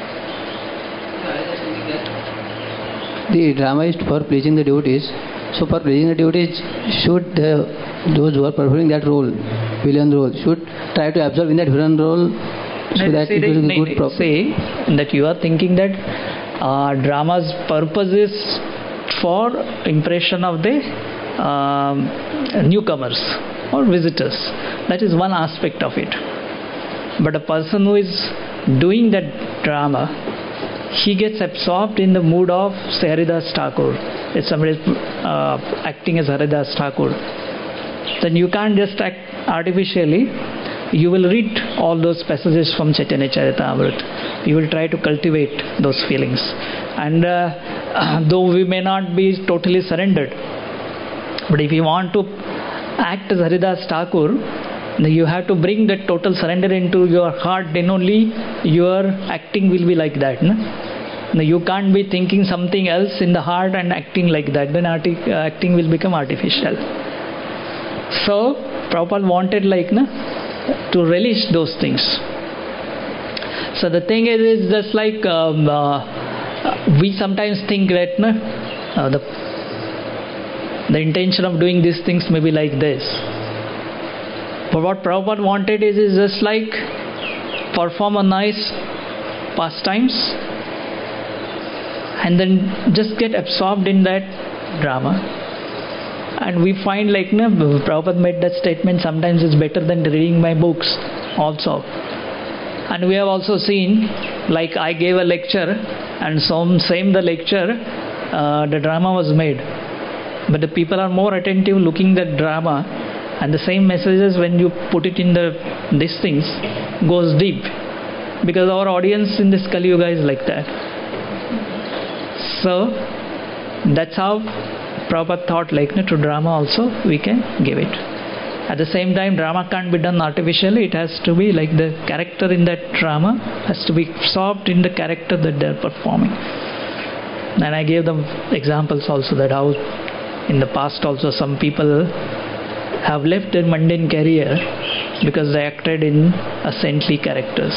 The drama is for pleasing the devotees. So for pleasing the devotees, should the, those who are performing that role, villain role, should try to absorb in that villain role so that it will be good. Proper. Say that you are thinking that uh, drama's purpose is for impression of the uh, newcomers or visitors. That is one aspect of it. But a person who is doing that drama, he gets absorbed in the mood of say Haridas Thakur. If somebody is uh, acting as Haridas Thakur, then you can't just act artificially. You will read all those passages from Chaitanya Charitamrita. You will try to cultivate those feelings. And uh, though we may not be totally surrendered, but if you want to act as Haridas Thakur, you have to bring that total surrender into your heart, then only your acting will be like that. No? No, you can't be thinking something else in the heart and acting like that, then arti- uh, acting will become artificial. So Prabhupada wanted like no, to relish those things. So the thing is, is just like um, uh, we sometimes think that no, uh, the the intention of doing these things may be like this. But what Prabhupada wanted is, is just like perform a nice pastimes and then just get absorbed in that drama. And we find like no, Prabhupada made that statement, sometimes it's better than reading my books also. And we have also seen, like I gave a lecture and some same the lecture, uh, the drama was made. But the people are more attentive looking at drama, and the same messages when you put it in the these things goes deep. Because our audience in this Kali Yuga is like that. So that's how Prabhupada thought, like no, to drama also we can give it. At the same time, drama can't be done artificially. It has to be like the character in that drama has to be absorbed in the character that they are performing. And I gave them examples also that how in the past also some people have left their mundane career because they acted in a saintly characters.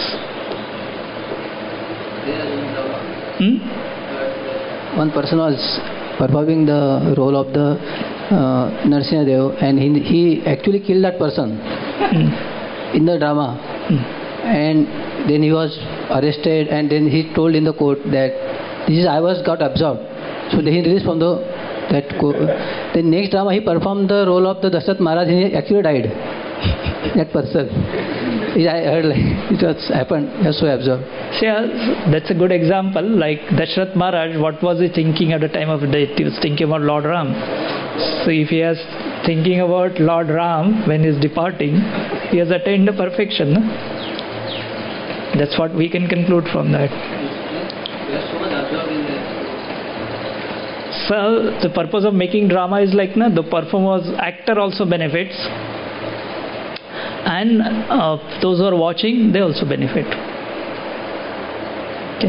Hmm? One person was performing the role of the uh, Narasimha Dev, and he, he actually killed that person mm. in the drama. Mm. And then he was arrested, and then he told in the court that this is I was got absorbed. So then he released from the that court. The next drama he performed the role of the Dashrath Maharaj, and he actually died. That person. I heard like it was happened. He was so absorbed. Yeah, that's a good example. Like Dashrath Maharaj, what was he thinking at the time of death? He was thinking about Lord Ram. So if he is thinking about Lord Ram when he is departing, he has attained the perfection. No? That's what we can conclude from that. So the purpose of making drama is like no, the performer's actor also benefits, and uh, those who are watching, they also benefit. Okay.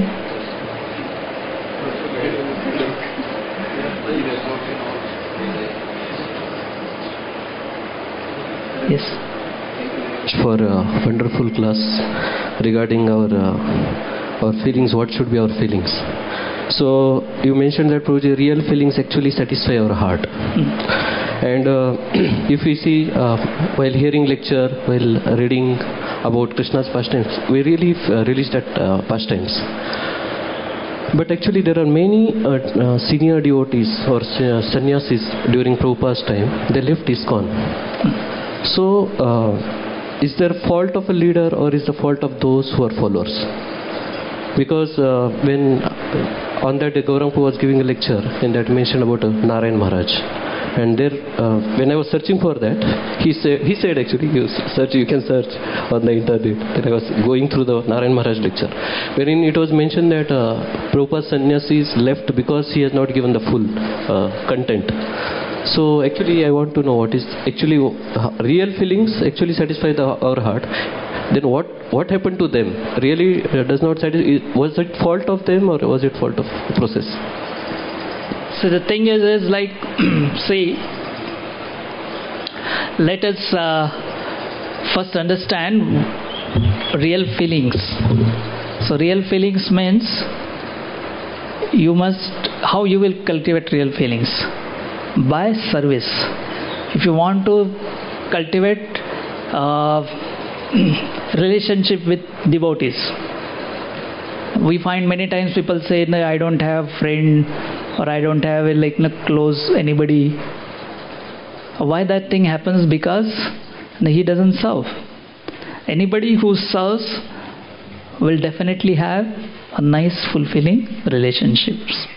Yes. For a wonderful class regarding our uh, our feelings, what should be our feelings? So you mentioned that Prabhuji, real feelings actually satisfy our heart. Mm. And uh, if we see uh, while hearing lecture, while reading about Krishna's pastimes, we really uh, relish that uh, pastimes. But actually there are many uh, uh, senior devotees or uh, sannyasis during Prabhupada's time, they left ISKCON. So uh, is there fault of a leader or is the fault of those who are followers? Because uh, when uh, on that day Gauranga was giving a lecture and that mentioned about uh, Narayan Maharaj. And there, uh, when I was searching for that, he said, he said actually, you search, you can search on the internet. That I was going through the Narayan Maharaj lecture, wherein it was mentioned that uh, Prabhupada sannyasis left because he has not given the full uh, content. So actually, I want to know what is actually uh, real feelings actually satisfy the, our heart. Then what what happened to them? Really uh, does not satisfy. Was it fault of them or was it fault of the process? So the thing is, is like, see, let us uh, first understand real feelings. So real feelings means you must, how you will cultivate real feelings? By service. If you want to cultivate uh, relationship with devotees, we find many times people say, no, I don't have friend, or I don't have a, like no close anybody. Why that thing happens? Because no, he doesn't serve. Anybody who serves will definitely have a nice fulfilling relationships.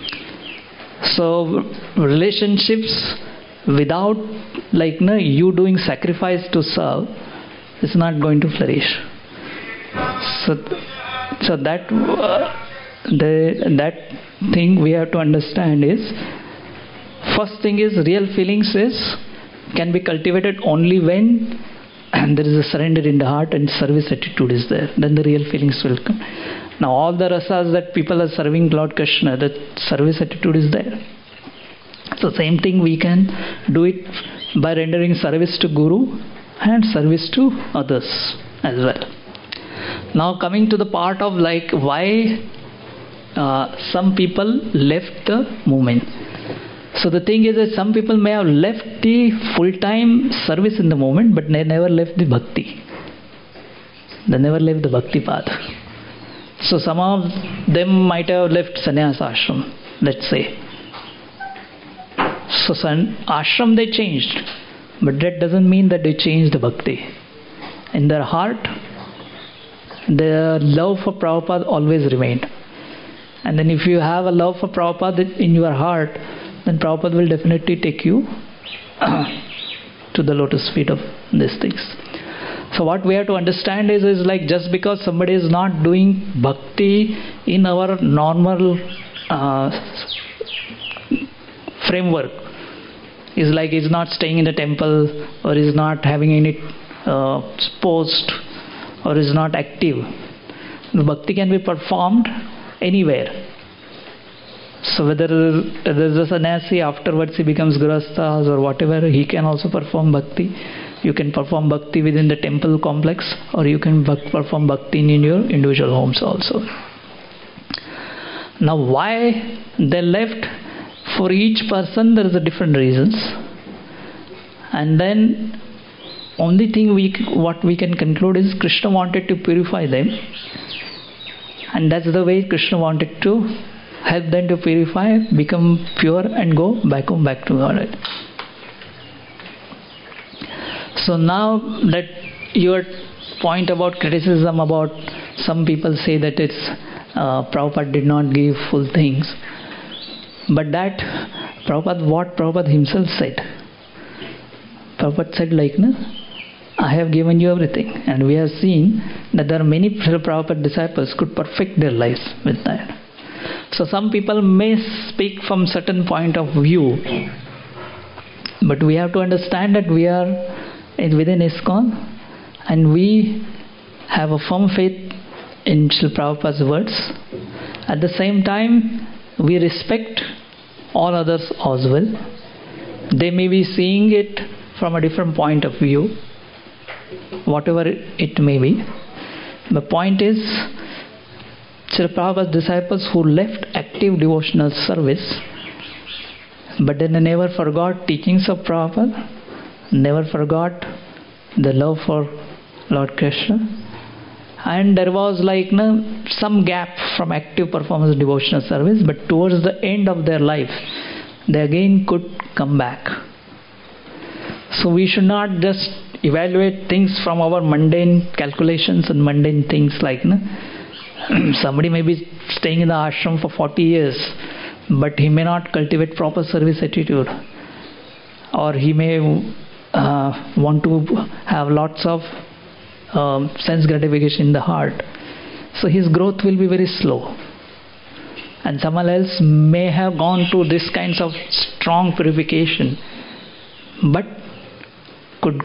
So relationships without like no, you doing sacrifice to serve is not going to flourish. So, so that uh, the that thing we have to understand is, first thing is real feelings is can be cultivated only when and there is a surrender in the heart and service attitude is there. Then the real feelings will come. Now all the rasas that people are serving Lord Krishna, that service attitude is there. So same thing we can do it by rendering service to Guru and service to others as well. Now coming to the part of like why uh, some people left the movement. So the thing is that some people may have left the full-time service in the movement, but they never left the bhakti. They never left the bhakti path. So some of them might have left sannyas ashram, let's say. So san- ashram they changed, but that doesn't mean that they changed the bhakti. In their heart, the love for Prabhupada always remained. And then if you have a love for Prabhupada in your heart, then Prabhupada will definitely take you to the lotus feet of these things. So what we have to understand is, is like just because somebody is not doing bhakti in our normal uh, framework, is like he's not staying in the temple, or is not having any uh, post, or is not active. The bhakti can be performed anywhere. So whether there is a sannyasi, afterwards he becomes grihasthas or whatever, he can also perform bhakti. You can perform bhakti within the temple complex, or you can bhak- perform bhakti in your individual homes also. Now why they left? For each person there is a different reasons. And then only thing we what we can conclude is Krishna wanted to purify them, and that's the way Krishna wanted to help them to purify, become pure, and go back home, back to God. So now that your point about criticism about some people say that it's uh, Prabhupada did not give full things, but that Prabhupada, what Prabhupada himself said, Prabhupada said like, no, I have given you everything, and we have seen that there are many Prabhupada disciples could perfect their lives with that. So some people may speak from certain point of view, but we have to understand that we are within ISKCON, and we have a firm faith in Srila Prabhupada's words. At the same time, we respect all others as well. They may be seeing it from a different point of view, whatever it may be. The point is, Srila Prabhupada's disciples who left active devotional service, but then they never forgot teachings of Prabhupada, never forgot the love for Lord Krishna, and there was like no, some gap from active performance of devotional service, but towards the end of their life they again could come back. So we should not just evaluate things from our mundane calculations and mundane things like no, somebody may be staying in the ashram for forty years, but he may not cultivate proper service attitude, or he may uh, want to have lots of um, sense gratification in the heart. So his growth will be very slow. And someone else may have gone through this kinds of strong purification, but could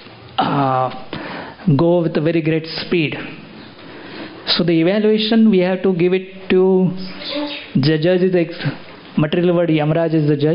uh, go with a very great speed. So the evaluation, we have to give it to the judge. Is the material world, Yamaraj is the judge,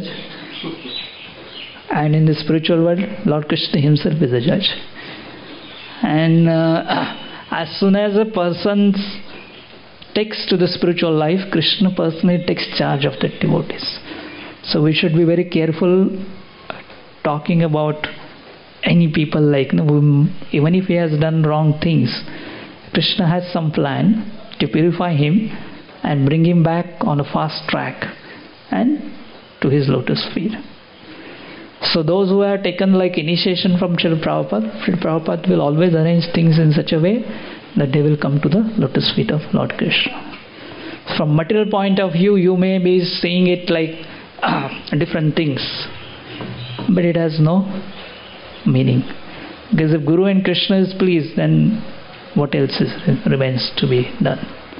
and in the spiritual world, Lord Krishna himself is the judge. And uh, as soon as a person takes to the spiritual life, Krishna personally takes charge of the devotees. So we should be very careful talking about any people like, you know, whom, even if he has done wrong things, Krishna has some plan to purify him and bring him back on a fast track and to his lotus feet. So those who have taken like initiation from Srila Prabhupada, Srila Prabhupada will always arrange things in such a way that they will come to the lotus feet of Lord Krishna. From material point of view, you may be seeing it like uh, different things, but it has no meaning. Because if Guru and Krishna is pleased, then what else is, remains to be done?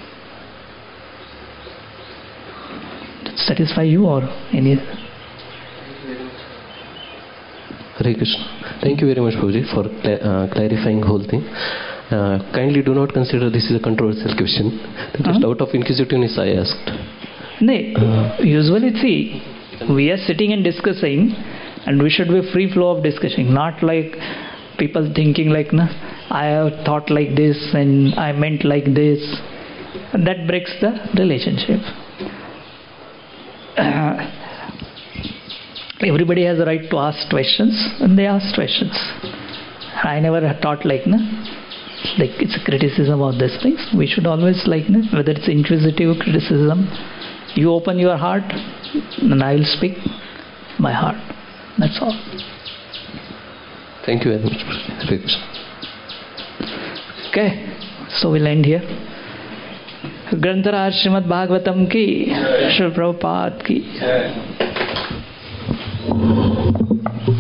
Does it satisfy you or any? Hare Krishna. Thank you very much, Prabhuji, for uh, clarifying whole thing. Uh, kindly do not consider this is a controversial question. Just huh? out of inquisitiveness I asked. No, uh, usually see, we are sitting and discussing, and we should be free flow of discussing, not like people thinking like, no, I have thought like this and I meant like this. that breaks the relationship. Uh, everybody has a right to ask questions, and they ask questions. I never taught like, no, like it's a criticism of these things. We should always like, no, whether it's inquisitive criticism, you open your heart, and I will speak my heart. That's all. Thank you very much. Okay, so we'll end here. ग्रंथराज Shrimad Bhagavatam की, श्री प्रभुपाद की.